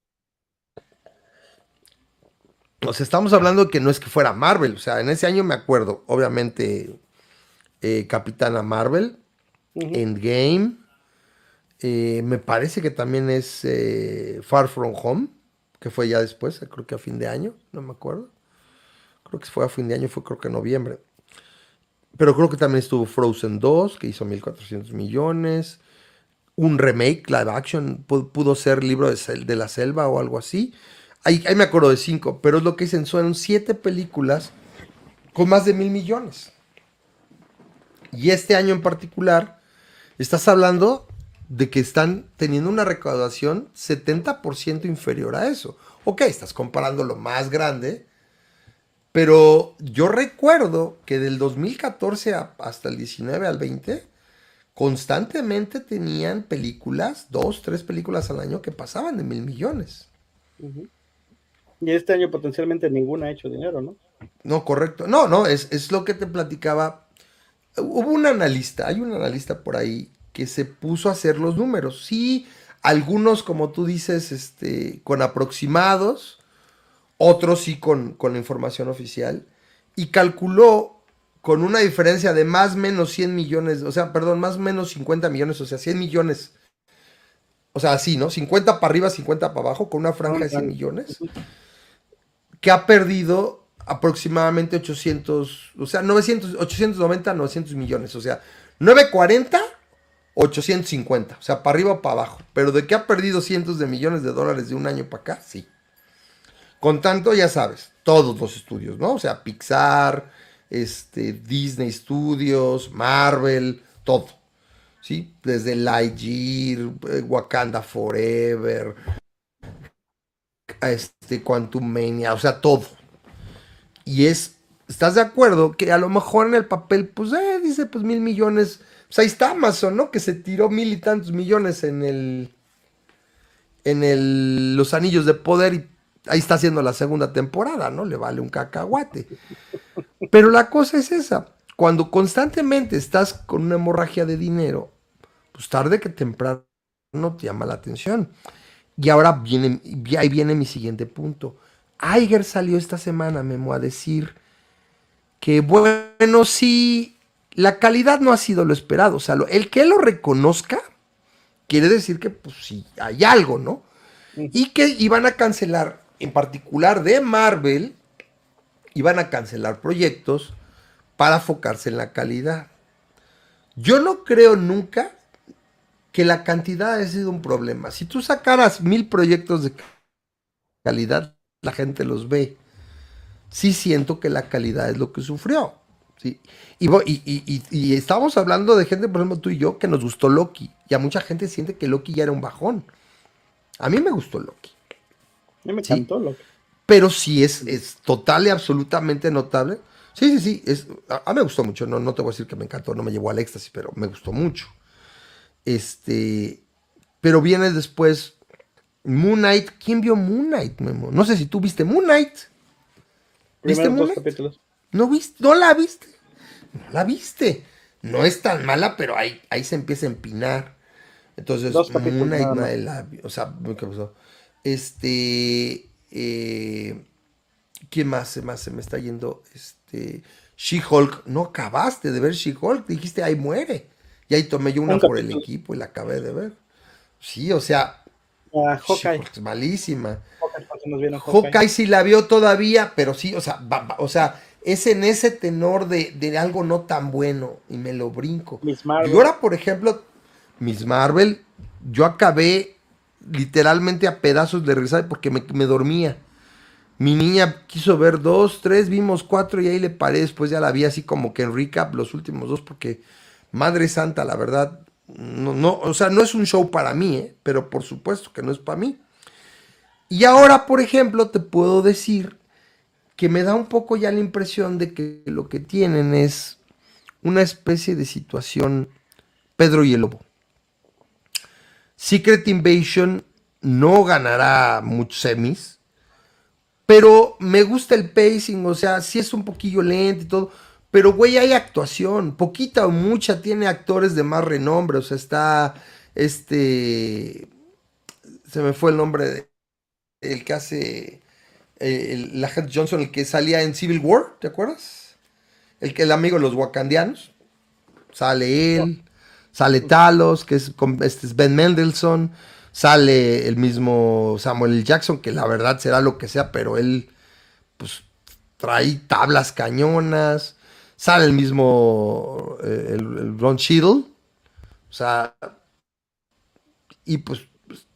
O sea, estamos hablando de que no es que fuera Marvel. O sea, en ese año me acuerdo, obviamente, Capitana Marvel, Ujú. Endgame, me parece que también es Far From Home, que fue ya después, creo que a fin de año, no me acuerdo. Creo que fue a fin de año, fue creo que en noviembre. Pero creo que también estuvo Frozen 2, que hizo 1,400 millones. Un remake, live action, pudo ser Libro de la Selva o algo así. ahí me acuerdo de 5, pero es lo que dicen, son 7 películas con más de 1,000 millones. Y este año en particular, estás hablando de que están teniendo una recaudación 70% inferior a eso. Ok, estás comparando lo más grande, pero yo recuerdo que del 2014 hasta el 19 al 20, constantemente tenían películas, 2, 3 películas al año que pasaban de 1,000 millones. Ujú. Y este año potencialmente ninguna ha hecho dinero, ¿no? No, correcto. No, no, es lo que te platicaba. Hubo un analista, hay un analista por ahí que se puso a hacer los números. Sí, algunos, como tú dices, con aproximados, otros sí con la información oficial, y calculó con una diferencia de más o menos 100 millones, o sea, perdón, más o menos 50 millones, o sea, 100 millones, o sea, así, ¿no? 50 para arriba, 50 para abajo, con una franja de 100 millones, que ha perdido aproximadamente 800, o sea, 890, 900 millones, o sea, 940, 850, o sea, para arriba o para abajo, pero de que ha perdido cientos de millones de dólares de un año para acá, sí. Con tanto, ya sabes, todos los estudios, ¿no? O sea, Pixar, Disney Studios, Marvel, todo, ¿sí? Desde Lightyear, Wakanda Forever, Quantum Mania, o sea, todo. Y ¿estás de acuerdo? Que a lo mejor en el papel, pues, dice, pues 1,000 millones. Pues ahí está Amazon, ¿no? Que se tiró 1,000 y tantos millones los Anillos de Poder y ahí está haciendo la segunda temporada, ¿no? Le vale un cacahuate. Pero la cosa es esa. Cuando constantemente estás con una hemorragia de dinero, pues tarde que temprano te llama la atención. Y ahora ahí viene mi siguiente punto. Iger salió esta semana, Memo, a decir que bueno, sí, la calidad no ha sido lo esperado. O sea, el que él lo reconozca quiere decir que pues sí, hay algo, ¿no? Ujú. Y que iban a cancelar, en particular de Marvel, iban a cancelar proyectos para enfocarse en la calidad. Yo no creo nunca que la cantidad haya sido un problema. Si tú sacaras 1,000 proyectos de calidad, la gente los ve. Sí siento que la calidad es lo que sufrió. ¿Sí? Y estamos hablando de gente, por ejemplo, tú y yo, que nos gustó Loki. Y a mucha gente siente que Loki ya era un bajón. A mí me gustó Loki. A mí me ¿Sí? encantó lo que... Pero sí es total y absolutamente notable. Sí, sí, sí. A mí me gustó mucho. No, no te voy a decir que me encantó, no me llevó al éxtasis, pero me gustó mucho. Este. Pero viene después Moon Knight. ¿Quién vio Moon Knight, Memo? No sé si tú viste Moon Knight. ¿Viste Primeros Moon dos Knight? capítulos. ¿No viste? ¿No la viste? No la viste. No es tan mala, pero ahí se empieza a empinar. Entonces, Dos Moon capítulos Knight nada nadie más. la vio. O sea, ¿qué pasó? Este. ¿Quién más? Se me está yendo. She-Hulk. No acabaste de ver She-Hulk. Dijiste, ahí muere. Y ahí tomé yo Un una por el capítulo. equipo y la acabé de ver. Sí, o sea, Hawkeye. She-Hulk es malísima. Pocas personas vieron Hawkeye. Hawkeye sí la vio todavía, pero sí, o sea, o sea, es en ese tenor de algo no tan bueno y me lo brinco. Miss Y Marvel. ahora, por ejemplo, Miss Marvel, yo acabé literalmente a pedazos de risa porque me dormía. Mi niña quiso ver 2, 3, vimos 4 y ahí le paré. Después ya la vi así como que en recap los últimos 2 porque, Madre Santa, la verdad, no, no, o sea, no es un show para mí, pero por supuesto que no es para mí. Y ahora, por ejemplo, te puedo decir que me da un poco ya la impresión de que lo que tienen es una especie de situación Pedro y el Lobo. Secret Invasion no ganará muchos semis, pero me gusta el pacing, o sea, sí es un poquillo lento y todo, pero güey, hay actuación, poquita o mucha, tiene actores de más renombre, o sea, está se me fue el nombre de el que hace el agente Johnson, el que salía en Civil War, ¿te acuerdas? El amigo de los wakandianos, sale No. él, sale Talos, que es Ben Mendelsohn, sale el mismo Samuel L. Jackson, que la verdad será lo que sea, pero él pues trae tablas cañonas, sale el mismo el Ron Cheadle, o sea, y pues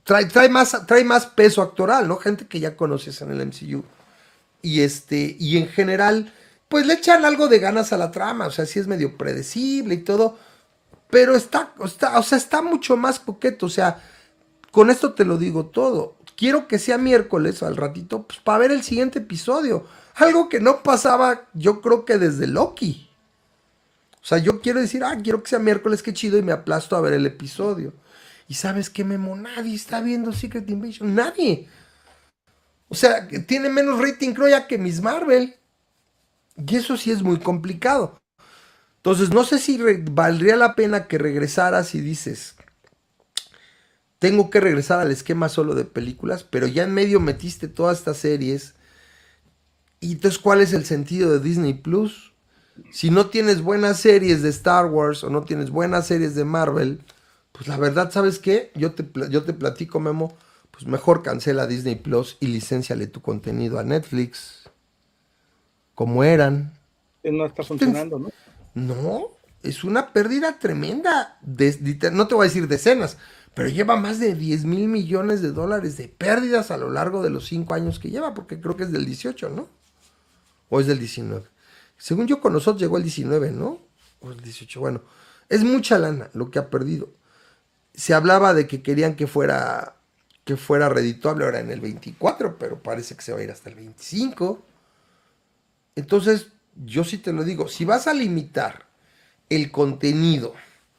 trae más peso actoral, ¿no? Gente que ya conoces en el MCU. Y en general, pues le echan algo de ganas a la trama. O sea, sí es medio predecible y todo. Pero está mucho más coqueto. O sea, con esto te lo digo todo. Quiero que sea miércoles al ratito, pues para ver el siguiente episodio. Algo que no pasaba, yo creo que desde Loki. O sea, yo quiero decir, quiero que sea miércoles, qué chido, y me aplasto a ver el episodio. Y sabes qué, Memo, nadie está viendo Secret Invasion, nadie. O sea, tiene menos rating, creo ya, que Miss Marvel. Y eso sí es muy complicado. Entonces, no sé si valdría la pena que regresaras y dices, tengo que regresar al esquema solo de películas, pero ya en medio metiste todas estas series. Y entonces, ¿cuál es el sentido de Disney Plus? Si no tienes buenas series de Star Wars o no tienes buenas series de Marvel, pues la verdad, ¿sabes qué? Yo te platico, Memo, pues mejor cancela Disney Plus y licénciale tu contenido a Netflix, como eran. No está Pues funcionando, ¿no? no, es una pérdida tremenda. No te voy a decir decenas, pero lleva más de 10,000 millones de dólares de pérdidas a lo largo de los 5 años que lleva, porque creo que es del 18, ¿no? ¿O es del 19? Según yo, con nosotros llegó el 19, ¿no? O el 18. Bueno, es mucha lana lo que ha perdido. Se hablaba de que querían que fuera redituable ahora en el 24, pero parece que se va a ir hasta el 25. Entonces, yo sí te lo digo, si vas a limitar el contenido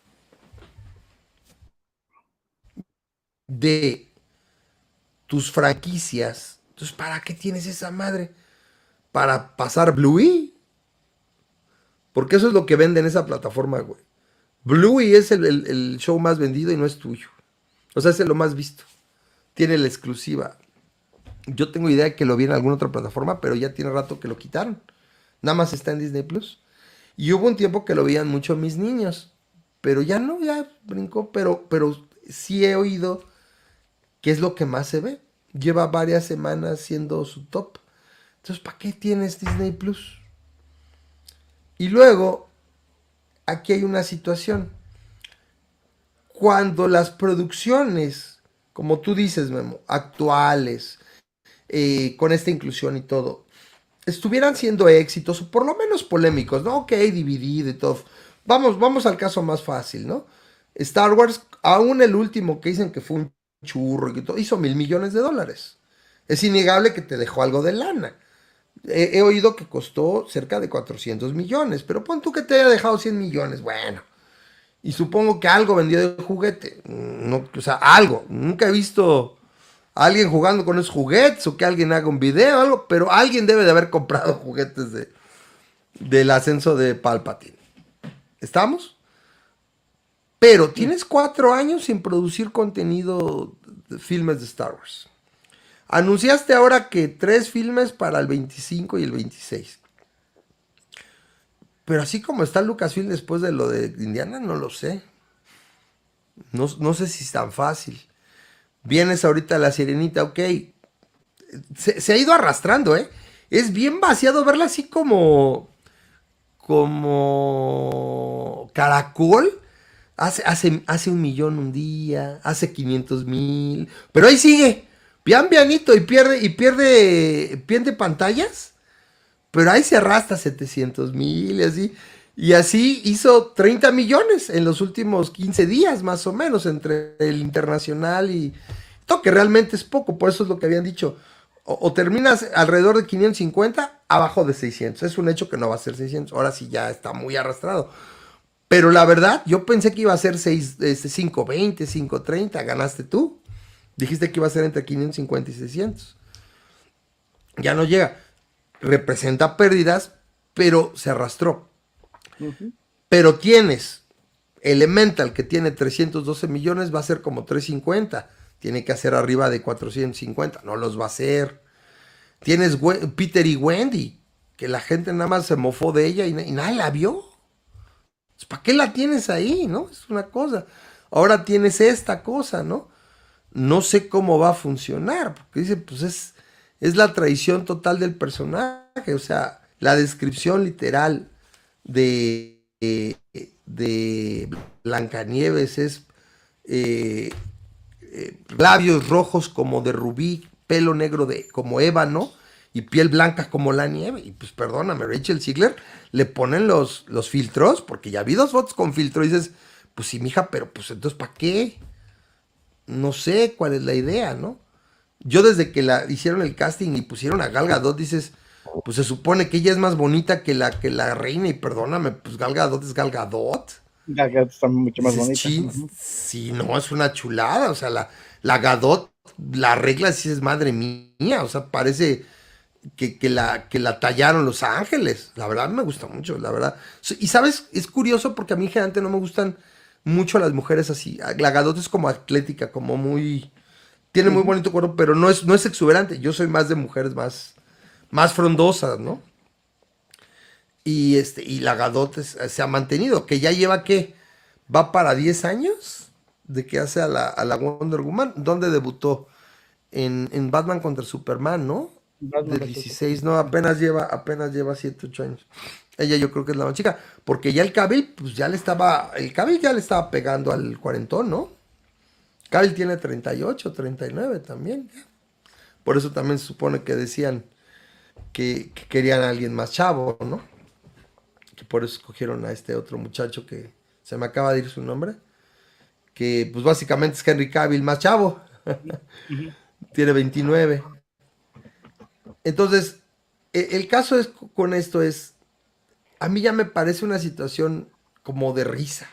de tus franquicias, entonces, ¿para qué tienes esa madre? ¿Para pasar Bluey? Porque eso es lo que vende en esa plataforma, güey. Bluey es el show más vendido y no es tuyo. O sea, es lo más visto. Tiene la exclusiva. Yo tengo idea de que lo vi en alguna otra plataforma, pero ya tiene rato que lo quitaron. Nada más está en Disney Plus. Y hubo un tiempo que lo veían mucho mis niños. Pero ya no, ya brincó. Pero sí he oído que es lo que más se ve. Lleva varias semanas siendo su top. Entonces, ¿para qué tienes Disney Plus? Y luego, aquí hay una situación. Cuando las producciones, como tú dices, Memo, actuales, con esta inclusión y todo, estuvieran siendo éxitos, o por lo menos polémicos, ¿no? Ok, dividido y todo. Vamos al caso más fácil, ¿no? Star Wars, aún el último que dicen que fue un churro y que todo, hizo $1,000,000,000. Es innegable que te dejó algo de lana. He oído que costó cerca de 400 millones, pero pon tú que te haya dejado 100 millones, bueno. Y supongo que algo vendió de juguete. No, o sea, algo. Nunca he visto a alguien jugando con esos juguetes o que alguien haga un video o algo, pero alguien debe de haber comprado juguetes del ascenso de Palpatine. ¿Estamos? Pero tienes 4 años sin producir contenido de filmes de Star Wars. Anunciaste ahora que 3 filmes para el 25 y el 26. Pero así como está Lucasfilm después de lo de Indiana, no lo sé. No sé si es tan fácil. Vienes ahorita a La Sirenita, ok. Se ha ido arrastrando, ¿eh? Es bien vaciado verla así como caracol. Hace 1,000,000 un día, hace 500,000. Pero ahí sigue. Pian pianito y pierde pantallas. Pero ahí se arrastra 700,000 y así. Y así hizo 30 millones en los últimos 15 días, más o menos, entre el internacional y... Esto que realmente es poco, por eso es lo que habían dicho. O terminas alrededor de 550, abajo de 600. Es un hecho que no va a ser 600. Ahora sí ya está muy arrastrado. Pero la verdad, yo pensé que iba a ser 520, 530. Ganaste tú. Dijiste que iba a ser entre 550 y 600. Ya no llega. Representa pérdidas, pero se arrastró. Ujú. Pero tienes Elemental, que tiene 312 millones, va a ser como 350. Tiene que hacer arriba de 450. No los va a hacer. Tienes Peter y Wendy, que la gente nada más se mofó de ella y nadie la vio. Pues, ¿para qué la tienes ahí, no? Es una cosa. Ahora tienes esta cosa, ¿no? No sé cómo va a funcionar, porque dice, pues es la traición total del personaje. O sea, la descripción literal de Blancanieves es labios rojos como de rubí, pelo negro como ébano y piel blanca como la nieve. Y pues perdóname, Rachel Ziegler le ponen los filtros, porque ya vi 2 fotos con filtro y dices, pues sí, mija, pero pues entonces ¿para qué? No sé cuál es la idea, ¿no? Yo desde que la hicieron el casting y pusieron a Gal Gadot, dices, pues se supone que ella es más bonita que la reina, y perdóname, pues Gal Gadot es Gal Gadot. Gal Gadot está mucho más Dices, bonita. chin, sí, no, es una chulada, o sea, la Gadot, la regla sí es madre mía, o sea, parece que la tallaron Los Ángeles. La verdad me gusta mucho, la verdad. Y sabes, es curioso porque a mí generalmente no me gustan mucho las mujeres así. La Gadot es como atlética, como muy... Tiene muy bonito cuerpo, pero no es exuberante. Yo soy más de mujeres más frondosas, ¿no? Y la Gadot se ha mantenido, que ya lleva, ¿qué? Va para 10 años de que hace a la Wonder Woman. ¿Dónde debutó? En Batman contra Superman, ¿no? Batman Del versus 16, no, apenas lleva 7, 8 años. Ella yo creo que es la más chica, porque ya el Cavill, pues el Cavill ya le estaba pegando al cuarentón, ¿no? Cavill tiene 38, 39 también. Por eso también se supone que decían que querían a alguien más chavo, ¿no? Que por eso escogieron a este otro muchacho que se me acaba de ir su nombre, que pues básicamente es Henry Cavill más chavo. Ujú. Tiene 29. Entonces, el caso con esto es, a mí ya me parece una situación como de risa.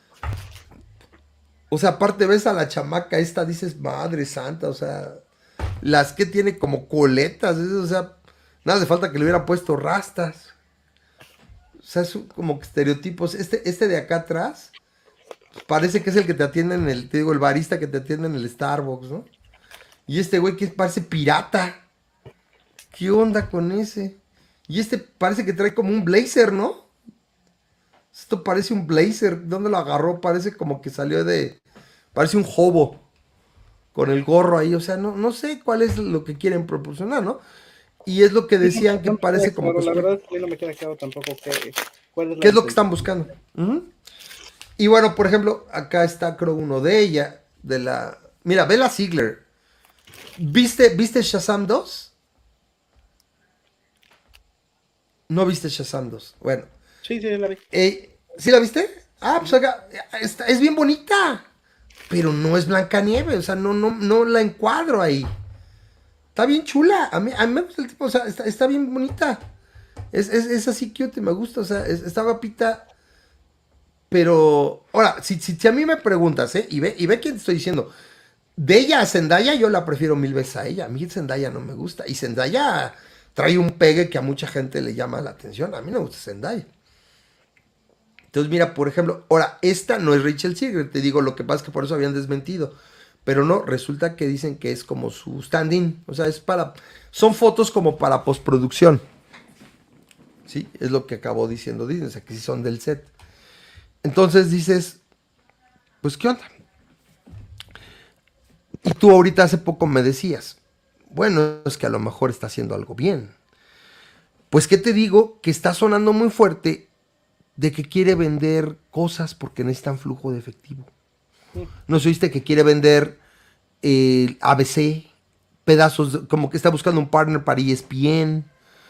O sea, aparte ves a la chamaca esta, dices, madre santa, o sea, las que tiene como coletas, o sea, nada de falta que le hubiera puesto rastas. O sea, es como que estereotipos. Este de acá atrás, parece que es el que te atiende te digo, el barista que te atiende en el Starbucks, ¿no? Y este güey que parece pirata. ¿Qué onda con ese? Y este parece que trae como un blazer, ¿no? Esto parece un blazer. ¿Dónde lo agarró? Parece como que salió de... Parece un hobo. Con el gorro ahí. O sea, no sé cuál es lo que quieren proporcionar, ¿no? Y es lo que decían que No me queda parece como claro, la cosplay. verdad es que no me queda claro tampoco cuál es la ¿Qué es lo que intención. están buscando? Ujú. Y bueno, por ejemplo, acá está creo uno de ella. De la... Mira, Bella Ziegler. ¿Viste Shazam 2? No viste Shazam 2. Bueno. Sí, sí, la vi. ¿Sí la viste? Ah, pues acá, es bien bonita, pero no es Blancanieves, o sea, no la encuadro ahí. Está bien chula, a mí me gusta el tipo, o sea, está bien bonita. Es así cute y me gusta, o sea, está guapita, pero... Ahora, si a mí me preguntas, y ve quién te estoy diciendo, de ella a Zendaya yo la prefiero 1000 veces a ella, a mí Zendaya no me gusta, y Zendaya trae un pegue que a mucha gente le llama la atención, a mí no me gusta Zendaya. Entonces, mira, por ejemplo, ahora, esta no es Rachel Ziegler, te digo, lo que pasa es que por eso habían desmentido. Pero no, resulta que dicen que es como su stand-in. O sea, son fotos como para postproducción. Sí, es lo que acabó diciendo Disney, o sea, que sí son del set. Entonces dices, pues, ¿qué onda? Y tú ahorita hace poco me decías, bueno, es que a lo mejor está haciendo algo bien. Pues, ¿qué te digo? Que está sonando muy fuerte de que quiere vender cosas porque necesitan flujo de efectivo. ¿No oíste que quiere vender ABC, pedazos, como que está buscando un partner para ESPN?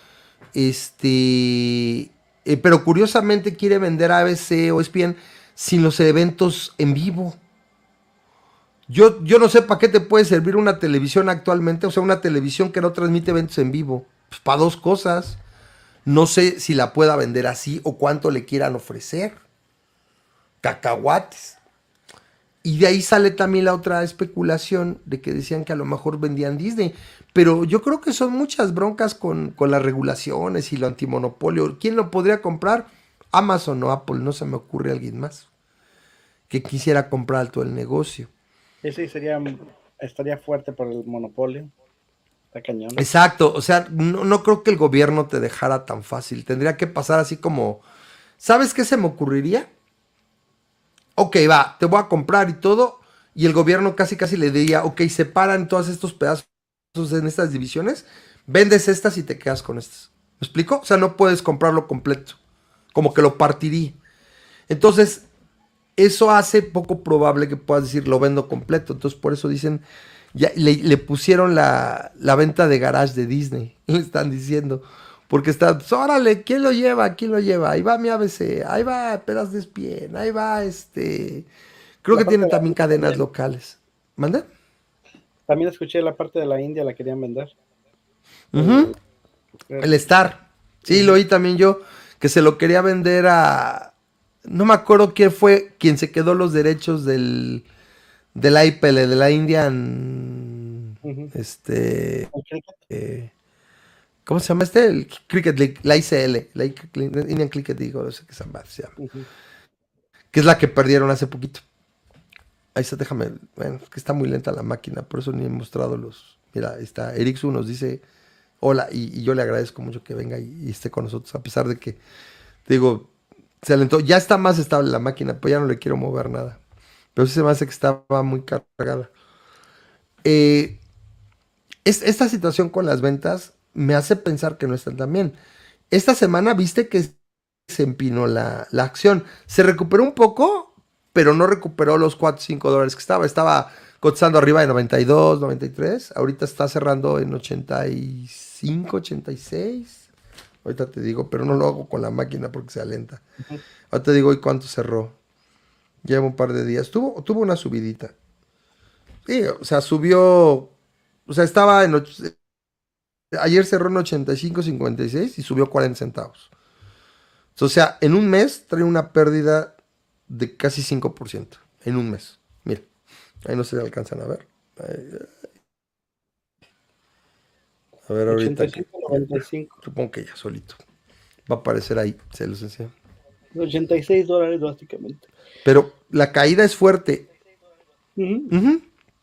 Pero curiosamente quiere vender ABC o ESPN sin los eventos en vivo. Yo no sé para qué te puede servir una televisión actualmente, o sea, una televisión que no transmite eventos en vivo. Pues para 2 cosas. No sé si la pueda vender así o cuánto le quieran ofrecer. Cacahuates. Y de ahí sale también la otra especulación de que decían que a lo mejor vendían Disney. Pero yo creo que son muchas broncas con las regulaciones y lo antimonopolio. ¿Quién lo podría comprar? Amazon o Apple. No se me ocurre alguien más que quisiera comprar todo el negocio. Ese estaría fuerte por el monopolio. Está cañón. Exacto. O sea, no creo que el gobierno te dejara tan fácil. Tendría que pasar así como... ¿Sabes qué se me ocurriría? Ok, va, te voy a comprar y todo, y el gobierno casi le diría, ok, separan todos estos pedazos en estas divisiones, vendes estas y te quedas con estas. ¿Me explico? O sea, no puedes comprarlo completo, como que lo partiría. Entonces, eso hace poco probable que puedas decir, lo vendo completo. Entonces, por eso dicen, ya le pusieron la venta de garage de Disney. Le están diciendo. Porque está, pues, órale, ¿quién lo lleva? ¿Quién lo lleva? Ahí va mi ABC, ahí va Pedas de Espien, ahí va creo La que parte tiene de la también India cadenas también. locales. ¿Manda? También escuché la parte de la India, la querían vender. Ujú. El Fíjate. Star. Sí, lo Ujú, oí también yo, que se lo quería vender a... No me acuerdo quién fue quien se quedó los derechos del IPL, de la Indian... ujú. Este... El cricket. eh, ¿Cómo se llama El Cricket League, la ICL, la Indian Cricket League, o no sé qué se llama. Ujú. Que es la que perdieron hace poquito. Ahí está, déjame. Bueno, es que está muy lenta la máquina, por eso ni he mostrado los. Mira, ahí está. Erixu nos dice hola y yo le agradezco mucho que venga y esté con nosotros, a pesar de que, te digo, se alentó. Ya está más estable la máquina, pues ya no le quiero mover nada. Pero sí se me hace que estaba muy cargada. Eh, esta situación con las ventas me hace pensar que no están tan bien. Esta semana viste que se empinó la acción. Se recuperó un poco, pero no recuperó los 4 o 5 dólares que estaba. Estaba cotizando arriba de 92, 93. Ahorita está cerrando en 85, 86. Ahorita te digo, pero no lo hago con la máquina porque se alenta. Ujú. Ahorita te digo, ¿y cuánto cerró? Lleva un par de días. Tuvo una subidita. Sí, o sea, subió. O sea, estaba en. Ayer cerró en 85.56 y subió 40 centavos. O sea, en un mes trae una pérdida de casi 5%. En un mes. Mira, ahí no se alcanzan a ver. A ver ochenta ahorita y que... cinco noventa y cinco Supongo que ya solito. Va a aparecer ahí, se los enseño. $86 básicamente. Pero la caída es fuerte. Ujú. Ujú.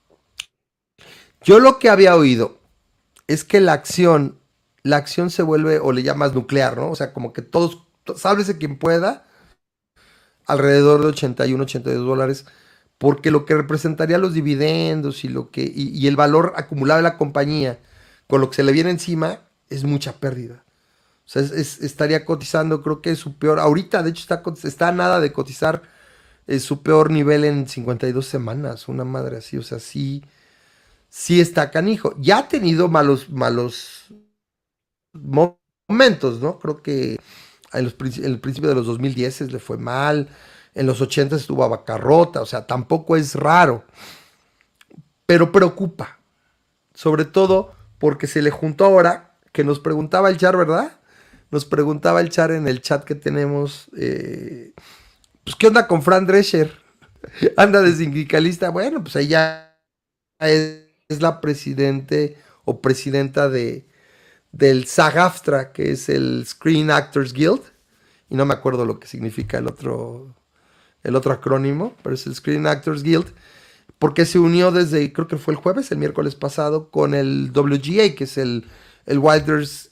Yo lo que había oído es que la acción se vuelve, o le llamas nuclear, ¿no? O sea, como que todos, sálvese quien pueda, alrededor de 81, 82 dólares, porque lo que representaría los dividendos y el valor acumulado de la compañía con lo que se le viene encima es mucha pérdida. O sea, estaría cotizando, creo que es su peor, ahorita de hecho está a nada de cotizar su peor nivel en 52 semanas, una madre así, o sea, sí, sí está canijo. Ya ha tenido malos momentos, ¿no? Creo que en el principio de los 2010 le fue mal, en los 80 estuvo a bancarrota, o sea, tampoco es raro, pero preocupa, sobre todo porque se le juntó ahora, que nos preguntaba el Char, ¿verdad? Nos preguntaba el Char en el chat que tenemos, pues, ¿qué onda con Fran Drescher? Anda de sindicalista, bueno, pues ella es la presidente o presidenta del SAG-AFTRA, que es el Screen Actors Guild, y no me acuerdo lo que significa el otro acrónimo, pero es el Screen Actors Guild, porque se unió desde, creo que fue el miércoles pasado, con el WGA, que es el Writers,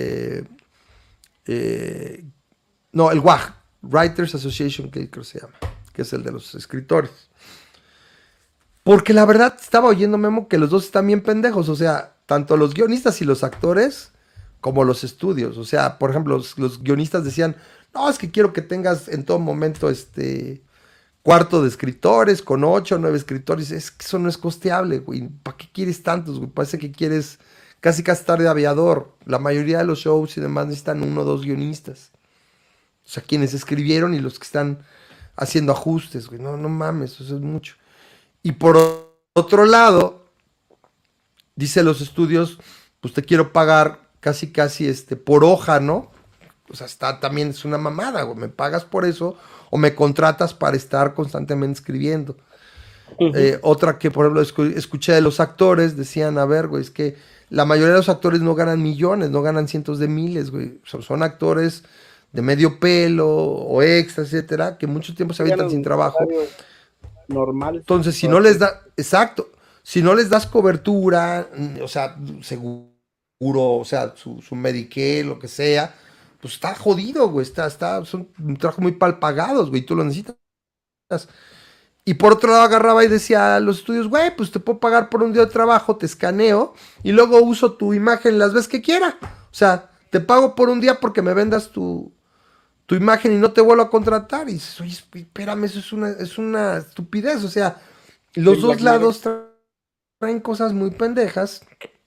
no, el WAG, Writers Association, que creo que se llama, que es el de los escritores. Porque la verdad estaba oyendo, Memo, que los dos están bien pendejos, o sea, tanto los guionistas y los actores, como los estudios. O sea, por ejemplo, los guionistas decían, no, es que quiero que tengas en todo momento cuarto de escritores con 8 o 9 escritores. Es que eso no es costeable, güey. ¿Para qué quieres tantos, güey? Parece que quieres casi estar de aviador. La mayoría de los shows y demás necesitan 1 o 2 guionistas. O sea, quienes escribieron y los que están haciendo ajustes, güey. No, no mames, eso es mucho. Y por otro lado, dice los estudios, pues te quiero pagar casi por hoja, ¿no? O sea, también es una mamada, güey. Me pagas por eso o me contratas para estar constantemente escribiendo. Ujú. Otra que, por ejemplo, escuché de los actores, decían, a ver, güey, es que la mayoría de los actores no ganan millones, no ganan cientos de miles, güey. Son actores de medio pelo o extra, etcétera, que mucho tiempo se avientan Ganan sin un trabajo. salario normal, Entonces, si por no así les decirlo. da, exacto, si no les das cobertura, o sea, seguro, o sea, su Medicaid, lo que sea, pues está jodido, güey, son un trabajo muy mal pagados, güey, tú lo necesitas. Y por otro lado agarraba y decía a los estudios, güey, pues te puedo pagar por un día de trabajo, te escaneo y luego uso tu imagen las veces que quiera. O sea, te pago por un día porque me vendas tu imagen y no te vuelvo a contratar. Y dices, oye, espérame, eso es una estupidez. O sea, Sí, los dos Black Mirror. lados traen cosas muy pendejas.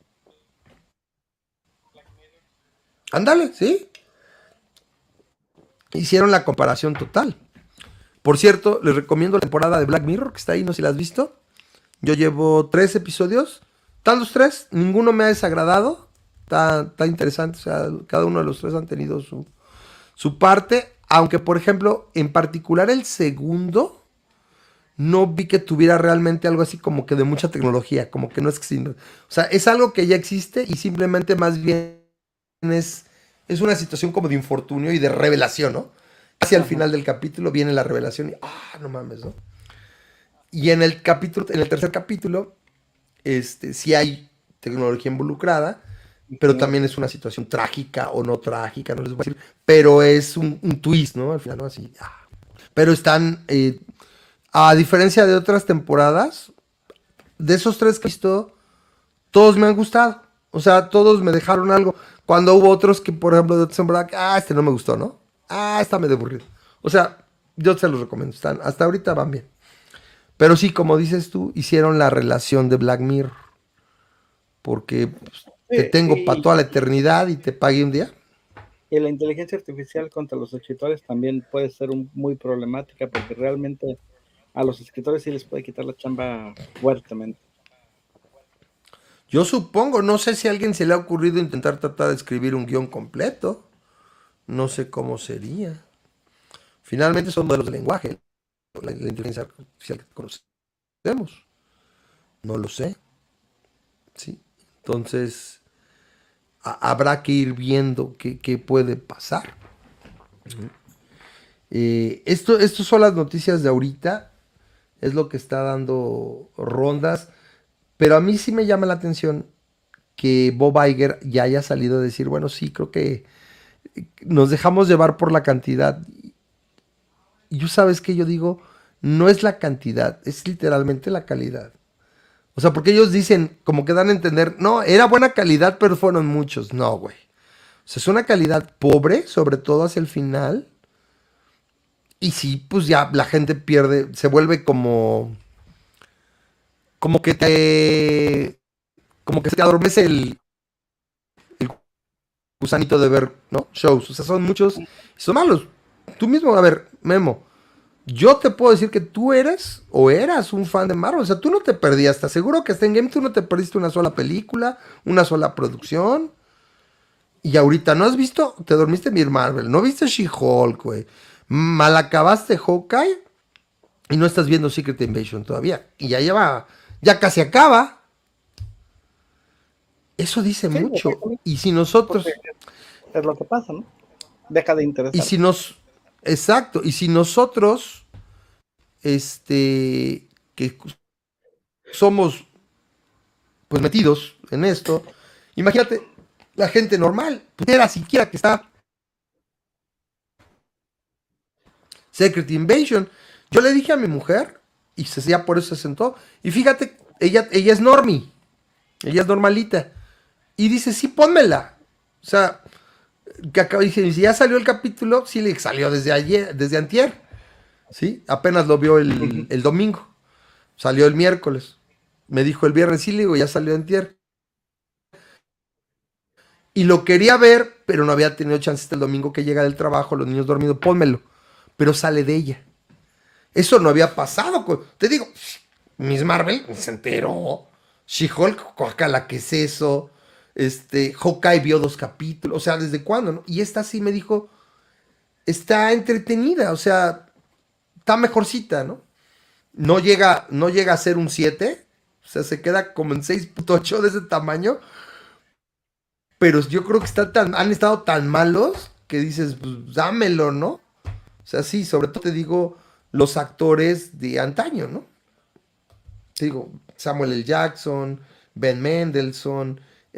Ándale, ¿sí? Hicieron la comparación total. Por cierto, les recomiendo la temporada de Black Mirror, que está ahí, no sé si la has visto. Yo llevo 3 episodios. Están los 3, ninguno me ha desagradado. Está interesante, o sea, cada uno de los 3 han tenido su parte. Aunque, por ejemplo, en particular el segundo, no vi que tuviera realmente algo así como que de mucha tecnología, como que no es que sí, o sea, es algo que ya existe y simplemente más bien es una situación como de infortunio y de revelación, ¿no? Hacia el Ajá. final del capítulo viene la revelación y, no mames, ¿no? Y en el capítulo, en el tercer capítulo, sí hay tecnología involucrada, pero Ujú. también es una situación trágica o no trágica, no les voy a decir, pero es un twist, ¿no? Al final, ¿no? Así, Pero están, a diferencia de otras temporadas, de esos 3 que he visto, todos me han gustado. O sea, todos me dejaron algo. Cuando hubo otros que, por ejemplo, de otra temporada, este no me gustó, ¿no? Está medio aburrido. O sea, yo se los recomiendo. Están, hasta ahorita van bien. Pero sí, como dices tú, hicieron la relación de Black Mirror. Porque pues, te Sí, tengo para toda la eternidad y te pagué un día. y la inteligencia artificial contra los escritores también puede ser muy problemática porque realmente a los escritores sí les puede quitar la chamba fuertemente. Yo supongo, no sé si a alguien se le ha ocurrido intentar tratar de escribir un guión completo. No sé cómo sería. Finalmente son modelos de lenguaje. La inteligencia artificial que conocemos. No lo sé. ¿Sí? Entonces, habrá que ir viendo qué puede pasar. Estos son las noticias de ahorita. Es lo que está dando rondas. Pero a mí sí me llama la atención que Bob Iger ya haya salido a decir, bueno, sí, creo que nos dejamos llevar por la cantidad. Y yo sabes que yo digo, no es la cantidad, es literalmente la calidad. O sea, porque ellos dicen, como que dan a entender, no, era buena calidad, pero fueron muchos. No, güey. O sea, es una calidad pobre, sobre todo hacia el final. Y sí, pues ya la gente pierde, se vuelve como que te, como que se te adormece el gusanito de ver, ¿no? Shows. O sea, son muchos y son malos. Tú mismo, a ver, Memo, yo te puedo decir que tú eres o eras un fan de Marvel. O sea, tú no te perdías. Te aseguro que hasta en Game tú no te perdiste una sola película, una sola producción. Y ahorita no has visto, te dormiste en Mir Marvel, no viste She-Hulk, güey. Mal acabaste Hawkeye y no estás viendo Secret Invasion todavía. Y ya lleva, ya casi acaba. Eso dice Sí, mucho. exactamente, Y si porque nosotros, es lo que pasa, ¿no? Deja de y interesar. si nos, exacto, y si nosotros, que somos pues metidos en esto, imagínate la gente normal, era siquiera que está Secret Invasion. Yo le dije a mi mujer, y ya por eso se sentó, y fíjate, ella es normie, ella es normalita, y dice, sí, pónmela. O sea, que acaba, dice, si ya salió el capítulo, sí le salió desde ayer, desde antier, ¿sí? Apenas lo vio Ujú. el domingo, salió el miércoles. Me dijo el viernes, sí, le digo, ya salió antier. Y lo quería ver, pero no había tenido chance hasta el domingo que llega del trabajo, los niños dormidos, pónmelo. Pero sale de ella. Eso no había pasado. Te digo, Miss Marvel se enteró. She-Hulk, Coacala, ¿qué es eso? Hawkeye vio 2 capítulos. O sea, ¿desde cuándo? ¿No? Y esta sí me dijo, está entretenida. O sea, está mejorcita, ¿no? No llega a ser un 7. O sea, se queda como en 6.8 de ese tamaño. Pero yo creo que han estado tan malos que dices, pues dámelo, ¿no? O sea, sí, sobre todo te digo los actores de antaño, ¿no? Te digo, Samuel L. Jackson, Ben Mendelsohn,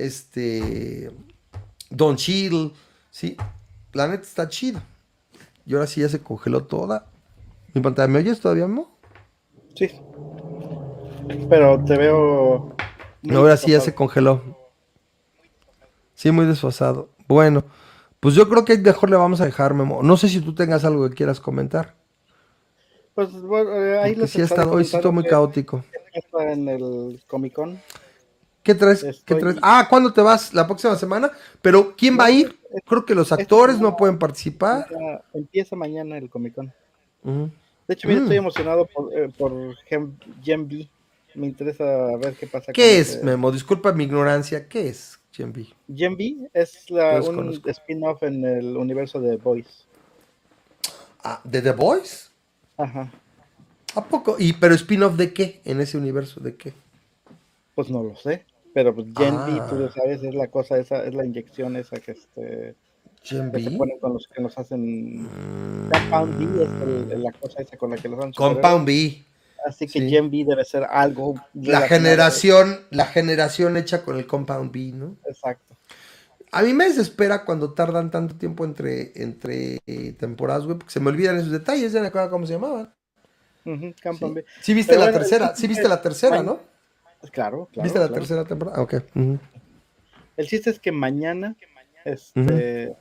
Don Cheadle, sí, la neta está chido. Y ahora sí ya se congeló toda. Mi pantalla, ¿me oyes todavía, no? Sí, pero te veo muy Ahora sí ya se desfasado. congeló. Sí, muy desfasado. Bueno, Pues yo creo que mejor le vamos a dejar, Memo. No sé si tú tengas algo que quieras comentar. Pues bueno, ahí Porque les sí ha estaré estado, hoy sí estoy comentando muy caótico. qué pasa en el Comic Con. ¿Qué traes? ¿Qué traes? Estoy, Ah, ¿cuándo te vas? ¿La próxima semana? Pero ¿quién va a no, ir? Creo que los esta actores semana no pueden participar. empieza mañana el Comic Con. Ujú. De hecho, mira, estoy Mm. emocionado por Gen V. Me interesa ver qué pasa con ¿Qué es, ese. Memo? Disculpa mi ignorancia. ¿Qué es, GMB? Gen V es Yo un desconozco. spin-off en el universo de Boys. Ah, ¿de The Boys? Ajá, ¿A poco? ¿Pero spin-off de qué? ¿En ese universo de qué? pues no lo sé. Pero pues Gen V, tú lo Ah, sabes, es la cosa esa, es la inyección esa que se GMB. ponen con los que nos hacen. Compound V es la cosa esa con la que los hacen superhéroes. Compound B. Así que Sí. Gen V debe ser algo relacionado a eso. La generación hecha con el Compound B, ¿no? Exacto. A mí me desespera cuando tardan tanto tiempo entre temporadas, güey, porque se me olvidan esos detalles, ya no me acuerdo cómo se llamaban. Ujú, Compound ¿Sí? V. Sí viste Pero la bueno, tercera, sí viste la tercera, ¿no? claro, ¿Viste claro, la claro. tercera temporada? Ah, ok. Ujú, El chiste es que mañana, ujú, este,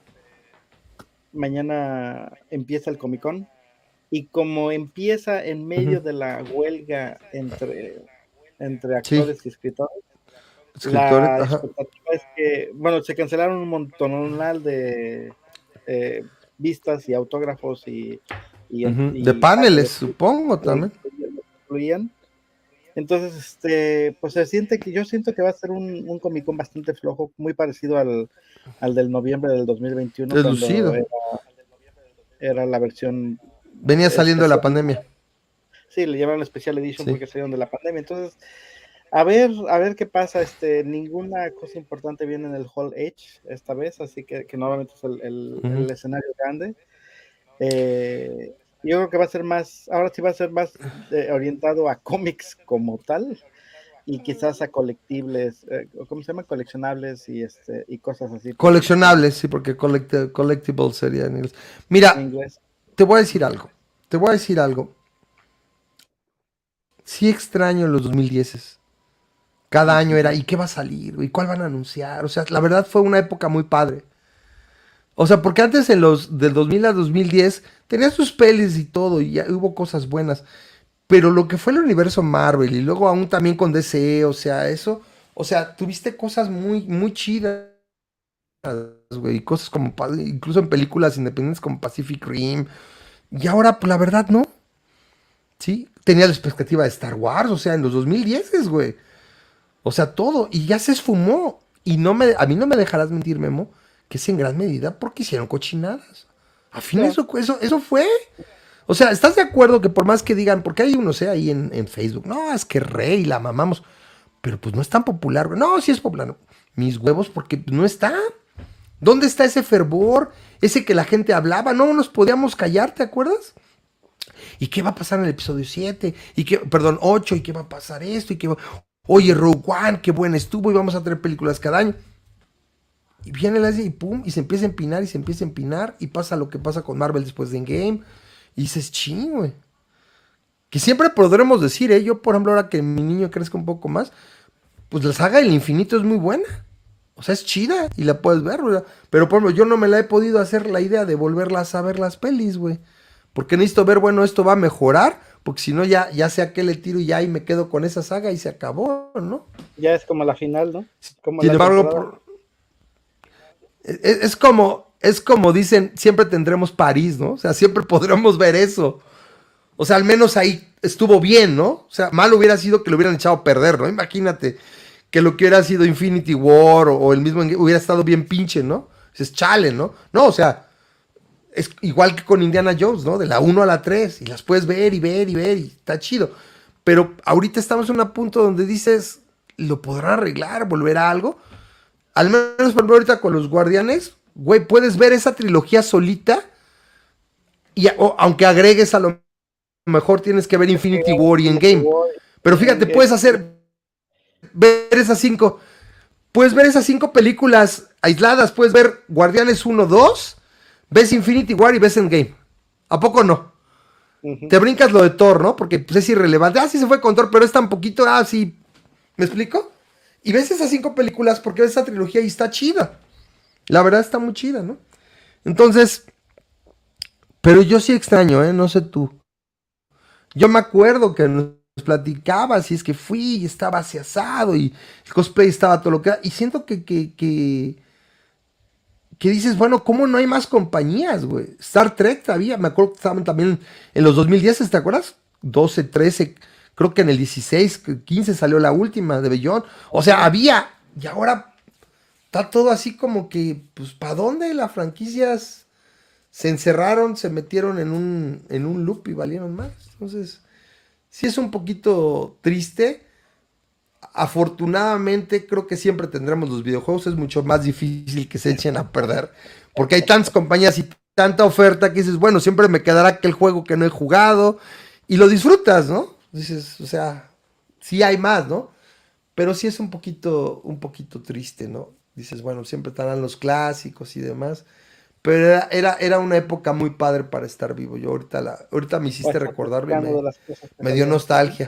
mañana empieza el Comic Con y como empieza en ujú. medio de la huelga entre Sí, actores y escritores, escritores, la ajá. expectativa es que, bueno, se cancelaron un montonal de vistas y autógrafos Ujú. De y paneles, paneles supongo también. que lo incluían. Entonces, pues yo siento que va a ser un Comic Con bastante flojo, muy parecido al del noviembre del 2021, cuando Reducido. era la versión Venía saliendo de la especial. pandemia. Sí, le llamaron Special Edition Sí. porque salieron de la pandemia. Entonces, a ver qué pasa. Ninguna cosa importante viene en el Hall H esta vez, así que normalmente es Ujú. el escenario grande. Yo creo que va a ser más, ahora sí va a ser más orientado a cómics como tal y quizás a colectibles, ¿cómo se llama? Coleccionables y cosas así Coleccionables, sí, porque collectibles sería en inglés. en Mira, inglés. te voy a decir algo. Te voy a decir algo. Sí extraño los 2010. Cada año era, ¿y qué va a salir? ¿Y cuál van a anunciar? O sea, la verdad fue una época muy padre. O sea, porque antes en los del 2000 a 2010 tenía sus pelis y todo, y ya hubo cosas buenas. Pero lo que fue el universo Marvel y luego aún también con DC, o sea, eso, o sea, tuviste cosas muy chidas, güey, cosas como, incluso en películas independientes como Pacific Rim. Y ahora, pues la verdad, no. Sí, tenía la expectativa de Star Wars, o sea, en los 2010, güey. O sea, todo. Y ya se esfumó. Y a mí no me dejarás mentir, Memo, que es en gran medida porque hicieron cochinadas. A fin Claro, eso fue. O sea, ¿estás de acuerdo que por más que digan, porque hay uno, sé, ahí en Facebook, no, es que Rey la mamamos, pero pues no es tan popular, güey. No, sí es popular. No. Mis huevos, porque no está. ¿Dónde está ese fervor? Ese que la gente hablaba, no nos podíamos callar, ¿te acuerdas? ¿Y qué va a pasar en el episodio 7? Perdón, 8, ¿y qué va a pasar esto? Oye, Rogue One, qué buena estuvo, y vamos a tener películas cada año. Y viene el y pum, y se empieza a empinar, y se empieza a empinar, y pasa lo que pasa con Marvel después de Endgame. Y dices, ching, güey. Que siempre podremos decir, yo por ejemplo, ahora que mi niño crezca un poco más, pues la saga del infinito es muy buena. O sea, es chida y la puedes ver, güey. Pero por ejemplo, yo no me la he podido hacer la idea de volverlas a ver las pelis, güey. Porque necesito ver, bueno, esto va a mejorar, porque si no ya sé a qué le tiro y ya ahí me quedo con esa saga y se acabó, ¿no? ya es como la final, ¿no? Como Sin la embargo, temporada. es como dicen, siempre tendremos París, ¿no? O sea, siempre podremos ver eso. O sea, al menos ahí estuvo bien, ¿no? O sea, mal hubiera sido que lo hubieran echado a perder, ¿no? Imagínate que lo que hubiera sido Infinity War o el mismo hubiera estado bien pinche, ¿no? Es chale, ¿no? No, o sea, es igual que con Indiana Jones, ¿no? De la 1 a la 3 y las puedes ver y ver y ver y está chido. Pero ahorita estamos en un punto donde dices, ¿lo podrán arreglar, volver a algo? Al menos, por ejemplo, ahorita con los Guardianes, güey, puedes ver esa trilogía solita y aunque agregues a lo mejor tienes que ver Infinity War y Infinity Endgame. War Pero y fíjate, Endgame. ver esas cinco, puedes ver esas 5 películas aisladas, puedes ver Guardianes 1, 2, ves Infinity War y ves Endgame. ¿A poco no? Ujú. Te brincas lo de Thor, ¿no? Porque pues, es irrelevante. Ah, sí se fue con Thor, pero es tan poquito. Ah, sí. ¿Me explico? Y ves esas 5 películas porque ves esa trilogía y está chida. La verdad está muy chida, ¿no? Entonces, pero yo sí extraño, no sé tú. Yo me acuerdo que nos platicabas y es que fui y estaba así asado y el cosplay estaba todo lo que... Y siento que dices, bueno, ¿cómo no hay más compañías, güey? Star Trek todavía, me acuerdo que estaban también en los 2010, ¿te acuerdas? 12, 13, creo que en el 16, 15 salió la última de Beyond. O sea, había, y ahora está todo así como que, pues, ¿para dónde las franquicias se encerraron, se metieron en un loop y valieron más? Entonces, sí es un poquito triste. Afortunadamente, creo que siempre tendremos los videojuegos. Es mucho más difícil que se echen a perder. Porque hay tantas compañías y tanta oferta que dices, bueno, siempre me quedará aquel juego que no he jugado. Y lo disfrutas, ¿no? Dices, o sea, sí hay más, ¿no? Pero sí es un poquito triste, ¿no? Dices, bueno, siempre estarán los clásicos y demás. Pero era una época muy padre para estar vivo. Yo ahorita me O hiciste estar recordarlo y platicando de las cosas que me dio salieron este año. nostalgia.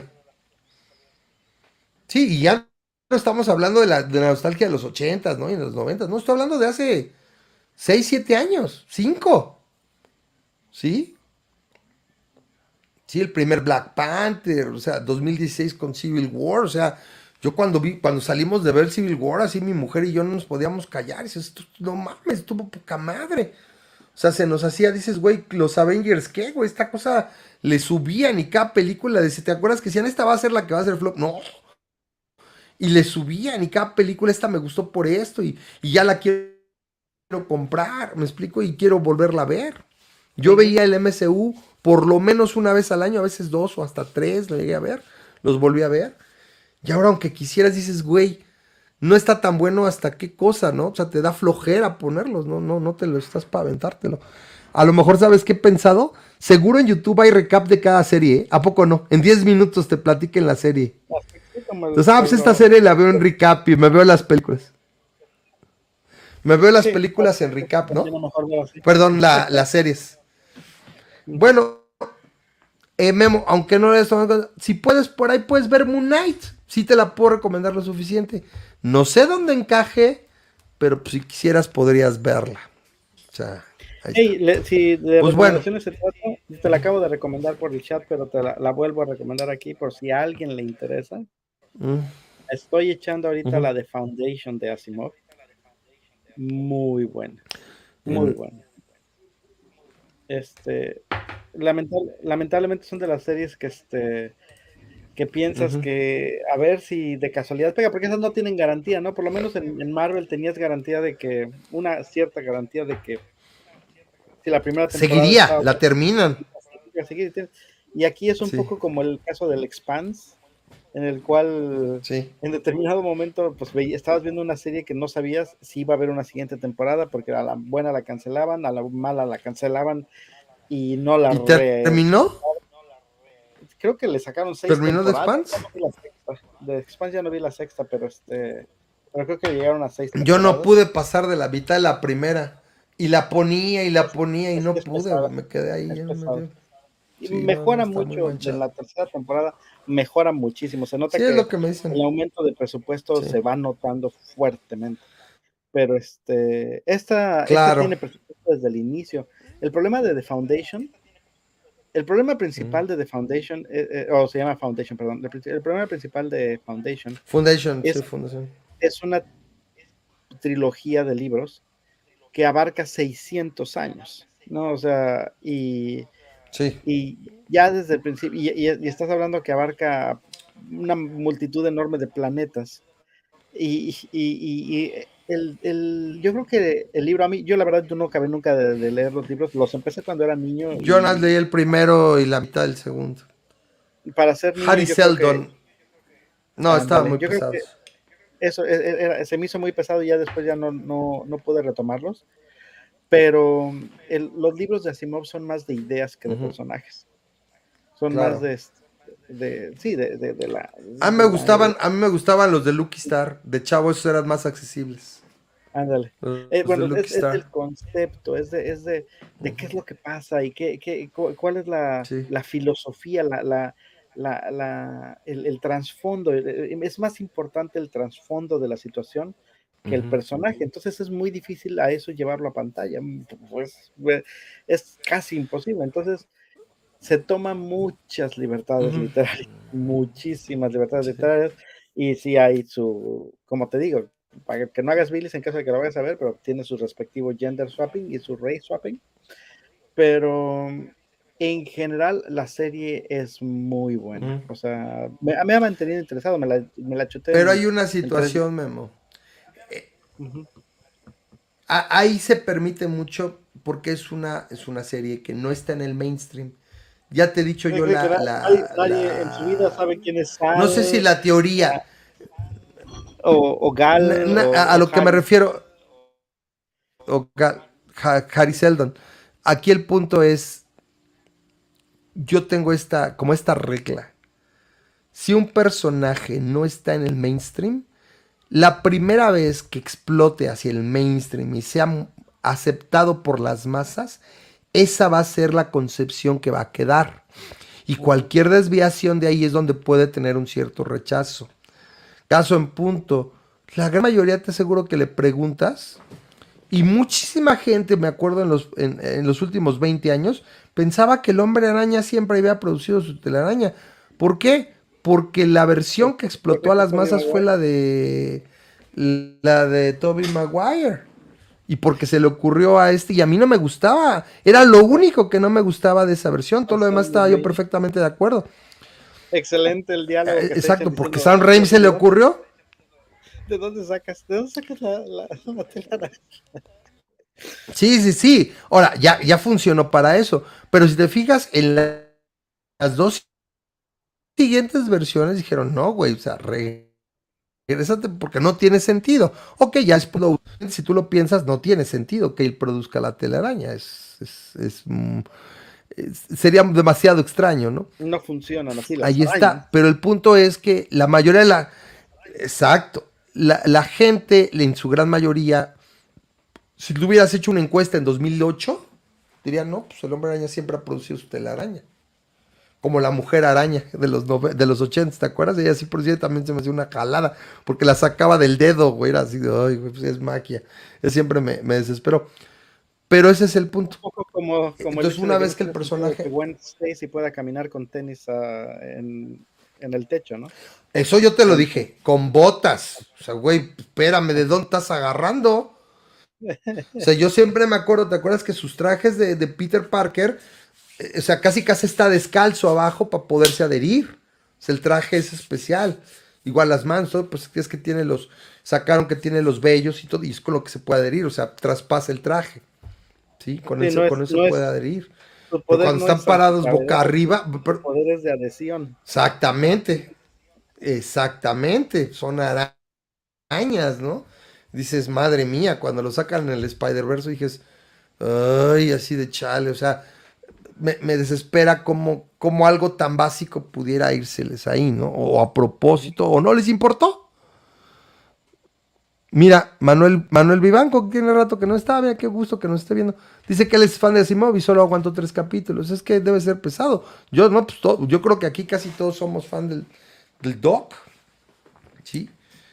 Sí, y ya no estamos hablando de la nostalgia de los 80s, ¿no? Y de los 90s. No, estoy hablando de hace 6, 7 años. 5. ¿Sí? Sí, el primer Black Panther. O sea, 2016 con Civil War. O sea, yo cuando salimos de ver Civil War, así mi mujer y yo no nos podíamos callar. Y dices, no mames, estuvo poca madre. O sea, se nos hacía, dices, güey, los Avengers, ¿qué, güey? Esta cosa le subían y cada película, ¿te acuerdas que decían, esta va a ser la que va a ser flop? No, y le subían y cada película esta me gustó por esto y ya la quiero comprar, me explico, y quiero volverla a ver. Yo Ujú. veía el MCU por lo menos una vez al año, a veces dos o hasta tres, lo llegué a ver, los volví a ver. Y ahora aunque quisieras dices, güey, no está tan bueno hasta qué cosa, ¿no? O sea, te da flojera ponerlos, no te lo estás para aventártelo. A lo mejor sabes qué he pensado. Seguro en YouTube hay recap de cada serie, ¿eh? ¿A poco no? En 10 minutos te platiquen la serie. Así que como Entonces, pues esta lo- serie la veo en recap y me veo las películas. Me veo las sí, películas en recap, ¿no? conviene mejor ver así. Perdón, las series. Ujú. Bueno, Memo, aunque no eres si puedes por ahí puedes ver Moon Knight. Sí te la puedo recomendar lo suficiente. No sé dónde encaje, pero pues, si quisieras podrías verla. O sea, ahí está. Hey, si de Pues bueno. recomendaciones se trata, te la acabo de recomendar por el chat, pero la vuelvo a recomendar aquí por si a alguien le interesa. Mm, Estoy echando ahorita ujú. la de Foundation de Asimov. Muy buena, muy En- buena. Este, lamentablemente son de las series que piensas ujú. que a ver si de casualidad pega, porque esas no tienen garantía, ¿no? Por lo menos en Marvel tenías garantía de que, una cierta garantía de que si la primera temporada Seguiría, estaba la buena, terminan. iba a seguir. Y aquí es un Sí, poco como el caso del Expanse, en el cual sí. en determinado momento pues estabas viendo una serie que no sabías si iba a haber una siguiente temporada, porque a la buena la cancelaban, a la mala la cancelaban y no la ¿Y terminó? creo que le sacaron 6 ¿Terminó The temporadas, ya Expanse? no vi la sexta, de Expanse ya no vi la sexta, pero creo que llegaron a 6 Yo no temporadas. pude pasar de la mitad de la primera. Y la ponía y Es que no es pude, güey. pesada, Me quedé ahí es en pesada. medio. Y Sí, no, mejora está muy mucho de manchado. la tercera temporada, mejora muchísimo. Se nota Sí, es que lo que me dicen. el aumento de presupuesto Sí. se va notando fuertemente. Pero esta Claro. tiene presupuesto desde el inicio. El problema de The Foundation, el problema Mm. principal de The Foundation, o se llama Foundation, perdón. El problema principal de Foundation Foundation, sí, es, Fundación. es una trilogía de libros que abarca 600 años, ¿no? O sea, Sí, y ya desde el principio, y estás hablando que abarca una multitud enorme de planetas. Yo creo que el libro, a mí, yo la verdad, yo no acabé nunca de leer los libros, los empecé cuando era niño yo nada más leí el primero y la mitad del segundo. y para ser niño Harry yo creo que, Seldon. No, estaban ándale, muy yo creo que pesados. eso se me hizo muy pesado y ya después ya no pude retomarlos, pero los libros de Asimov son más de ideas que de Ujú, personajes, son más claro. sí, A mí me gustaban los de Lucky Star. De chavo esos eran más accesibles. ándale. Los de Bueno, Lucky es del Star. concepto, de qué es lo que pasa y cuál es Sí. la filosofía, el trasfondo. Es más importante el trasfondo de la situación que el personaje. Entonces es muy difícil a eso llevarlo a pantalla. Pues es casi imposible. Entonces se toman muchas libertades literarias, muchísimas libertades literarias, y sí hay como te digo, para que no hagas bilis en caso de que lo vayas a ver, pero tiene su respectivo gender swapping y su race swapping, pero en general la serie es muy buena, o sea, a mí me ha mantenido interesado, me la chuté Pero hay una en 3 días. situación, Memo. Uh-huh. Ahí se permite mucho porque es una serie que no está en el mainstream. Ya te he dicho yo Nadie en su vida sabe quién es no sé si Sal, la teoría, o Gal, a o lo que me Harry. refiero, o Harry Seldon. Aquí el punto es, yo tengo como esta regla. Si un personaje no está en el mainstream, la primera vez que explote hacia el mainstream y sea aceptado por las masas, esa va a ser la concepción que va a quedar. Y cualquier desviación de ahí es donde puede tener un cierto rechazo. Caso en punto, la gran mayoría te aseguro que le preguntas, y muchísima gente, me acuerdo en los últimos 20 años, pensaba que el Hombre Araña siempre había producido su telaraña. ¿Por qué? Porque la versión que explotó a las masas fue la de Tobey Maguire. Y porque se le ocurrió a este, y a mí no me gustaba. Era lo único que no me gustaba de esa versión. Todo lo demás estaba yo perfectamente de acuerdo. Excelente el diálogo que te echan Exacto, porque diciendo, Sam Raimi se le ocurrió. ¿de dónde sacas la telaraña? Sí, sí, sí. Ahora, ya funcionó para eso. Pero si te fijas, en las dos siguientes versiones dijeron, no, güey, o sea, regrésate porque no tiene sentido. Ok, ya si tú lo piensas, no tiene sentido que él produzca la telaraña. Sería demasiado extraño, ¿no? No funcionan así las Ahí arañas. está. Pero el punto es que la mayoría de la... Exacto. La gente, en su gran mayoría, si tú hubieras hecho una encuesta en 2008, dirían, no, pues el Hombre Araña siempre ha producido su telaraña. Como la Mujer Araña de los 80, ¿te acuerdas? Ella sí producía, también se me hacía una jalada, porque la sacaba del dedo, güey, era así de, ay, güey, pues es magia. Eso siempre me desesperó. Pero ese es el punto. Un poco como el Entonces, hecho una de que vez no que el tiene sentido que personaje... Gwen Stacy pueda caminar con tenis en el techo, ¿no? Eso yo te lo En- dije, con botas. O sea, güey, espérame, ¿de dónde estás agarrando? O sea, yo siempre me acuerdo, ¿te acuerdas que sus trajes de Peter Parker, o sea, casi casi está descalzo abajo para poderse adherir? O sea, el traje es especial. Igual las manos, todo, pues es que sacaron que tiene los vellos y todo, y es con lo que se puede adherir, o sea, traspasa el traje, ¿sí? Con Sí, eso, con eso puede adherir. su Pero poder cuando no están es parados boca antigravedad, arriba, su poder es de adhesión. exactamente, exactamente, son arañas, ¿no? Dices, madre mía, cuando lo sacan en el Spider-Verse, dices, ay, así de chale, o sea, me desespera como algo tan básico pudiera írseles ahí, ¿no? O a propósito, o no les importó. Mira, Manuel Vivanco, que tiene rato que no está, mira qué gusto que nos esté viendo. Dice que él es fan de Asimov y solo aguantó 3 capítulos. Es que debe ser pesado. Yo no, pues yo creo que aquí casi todos somos fan del Doc, ¿sí?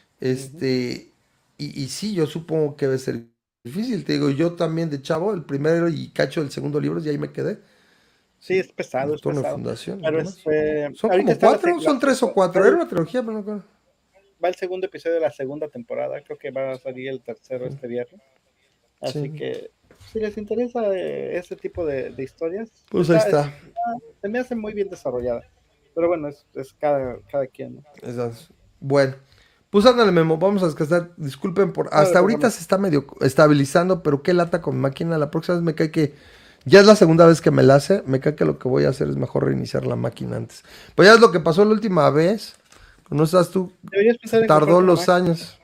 Y sí, yo supongo que debe ser difícil. Te digo, yo también de chavo, el primero y cacho del segundo libro, y ahí me quedé. Sí, Sí, es pesado, el es turno de pesado. fundación y Pero demás. Son ahorita como está 4, son 3 o 4. Era una trilogía, pero no creo. va el segundo episodio de la segunda temporada. Creo que va a salir el tercero este viernes. Así Sí, que si les interesa ese tipo de historias, pues ahí está. se me hace muy bien desarrollada. Pero bueno, es cada quien, ¿no? Esas. Bueno, pues ándale, Memo, vamos a descansar. Disculpen Órale, hasta pues, ahorita Ramón. se está medio estabilizando, pero qué lata con máquina. La próxima vez me cae que. Ya es la segunda vez que me la hace. Me cae que lo que voy a hacer es mejor reiniciar la máquina antes. Pues ya es lo que pasó la última vez. No estás tú. Deberías pensar en Tardó comprarte una los Mac. años.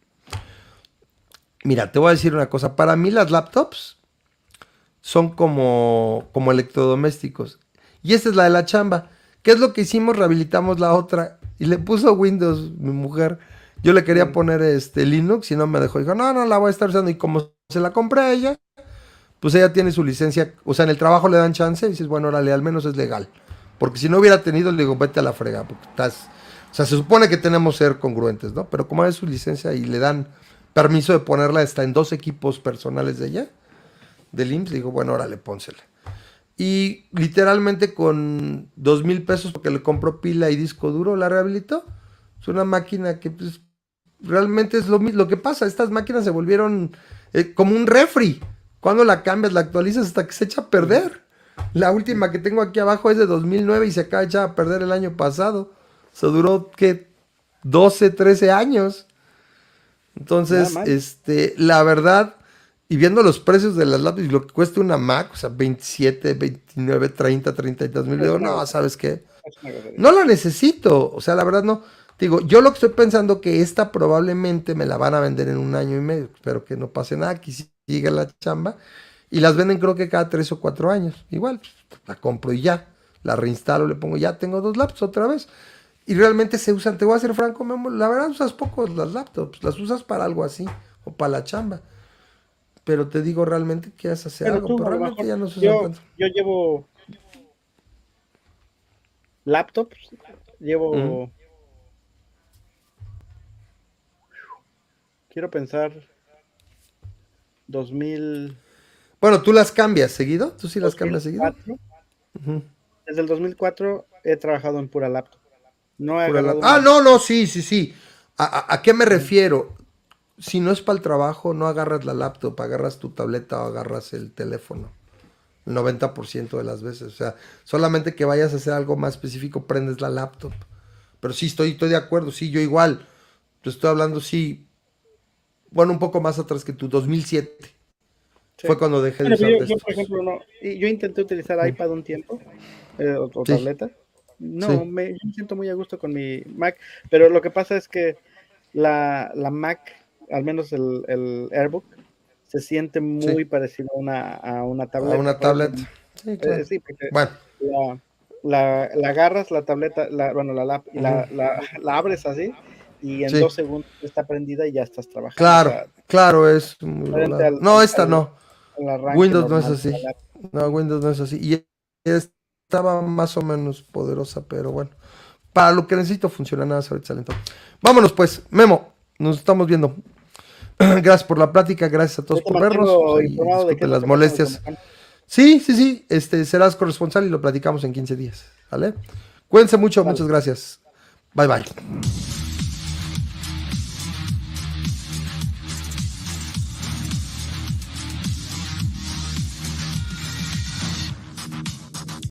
Mira, te voy a decir una cosa. Para mí las laptops son como electrodomésticos. Y esta es la de la chamba. ¿Qué es lo que hicimos? Rehabilitamos la otra. Y le puso Windows, mi mujer. Yo le quería poner Linux y no me dejó. Dijo, no, no, la voy a estar usando. Y como se la compré a ella, pues ella tiene su licencia. O sea, en el trabajo le dan chance. Y dices, bueno, órale, al menos es legal. Porque si no hubiera tenido, le digo, vete a la frega. Porque estás... O sea, se supone que tenemos que ser congruentes, ¿no? Pero como es su licencia y le dan permiso de ponerla hasta en 2 equipos personales de ella, del IMSS. Digo, bueno, órale, pónsela. Y literalmente con 2,000 pesos, porque le compro pila y disco duro, la rehabilitó. Es una máquina que pues, realmente es lo que pasa. Estas máquinas se volvieron como un refri. Cuando la cambias, la actualizas hasta que se echa a perder. La última que tengo aquí abajo es de 2009 y se acaba de echar a perder el año pasado. Se duró, ¿qué? 12, 13 años. Entonces, la verdad, y viendo los precios de las laptops, lo que cuesta una Mac, o sea, 27, 29, 30, 32 mil, digo, no, ¿sabes qué? No la necesito, o sea, la verdad no. Digo, yo lo que estoy pensando que esta probablemente me la van a vender en 1 año y medio. Espero que no pase nada, que siga la chamba. Y las venden creo que cada 3 o 4 años. Igual, pues, la compro y ya. La reinstalo, le pongo, ya tengo 2 laptops otra vez. Y realmente se usan, te voy a ser franco, mi amor, la verdad usas poco las laptops. Las usas para algo así, o para la chamba. Pero te digo, realmente quieres hacer Pero algo, tú, pero a lo realmente mejor, ya no se usan tanto. yo llevo laptops, Mm. llevo, quiero pensar, 2000, Bueno, ¿tú las cambias seguido? ¿Tú sí las cambias seguido? 2004. Ujú. Desde el 2004 he trabajado en pura laptop. No he Pura agarrado Ah, una. no, no, sí, sí, sí. ¿A qué me Ujú. refiero? Si no es para el trabajo, no agarras la laptop, agarras tu tableta o agarras el teléfono. El 90% de las veces. O sea, solamente que vayas a hacer algo más específico, prendes la laptop. Pero sí, estoy de acuerdo. Sí, yo igual. Te estoy hablando, sí. Bueno, un poco más atrás que tú. 2007 Sí. fue cuando dejé de Bueno, pero usar por desktop. ejemplo, no. Yo intenté utilizar Mm. iPad un tiempo, o Sí, tableta. No, sí, yo me siento muy a gusto con mi Mac, pero lo que pasa es que la Mac, al menos el AirBook, se siente sí. muy parecido a una A tableta. una Por eso, tableta. Sí, claro. sí, porque Bueno. la, la agarras, la tableta, bueno, la lap, y Ujú. la abres así, y en Sí, 2 segundos está prendida y ya estás trabajando. O claro, sea, claro, es muy diferente volado. No, esta no. al arranque Windows no es normal de así. la lap. No, Ujú. Windows no es así. Y estaba más o menos poderosa, pero bueno. Para lo que necesito funciona nada, ahorita salen todo. Vámonos pues, Memo, nos estamos viendo. Gracias por la plática, gracias a Yo todos te por vernos. mantengo Y informado de qué es disculpen lo las que pasa en el molestias. Comic-Con. Sí, sí, sí, serás corresponsal y lo platicamos en 15 días, ¿vale? Cuídense mucho, Sale. muchas gracias. Bye bye.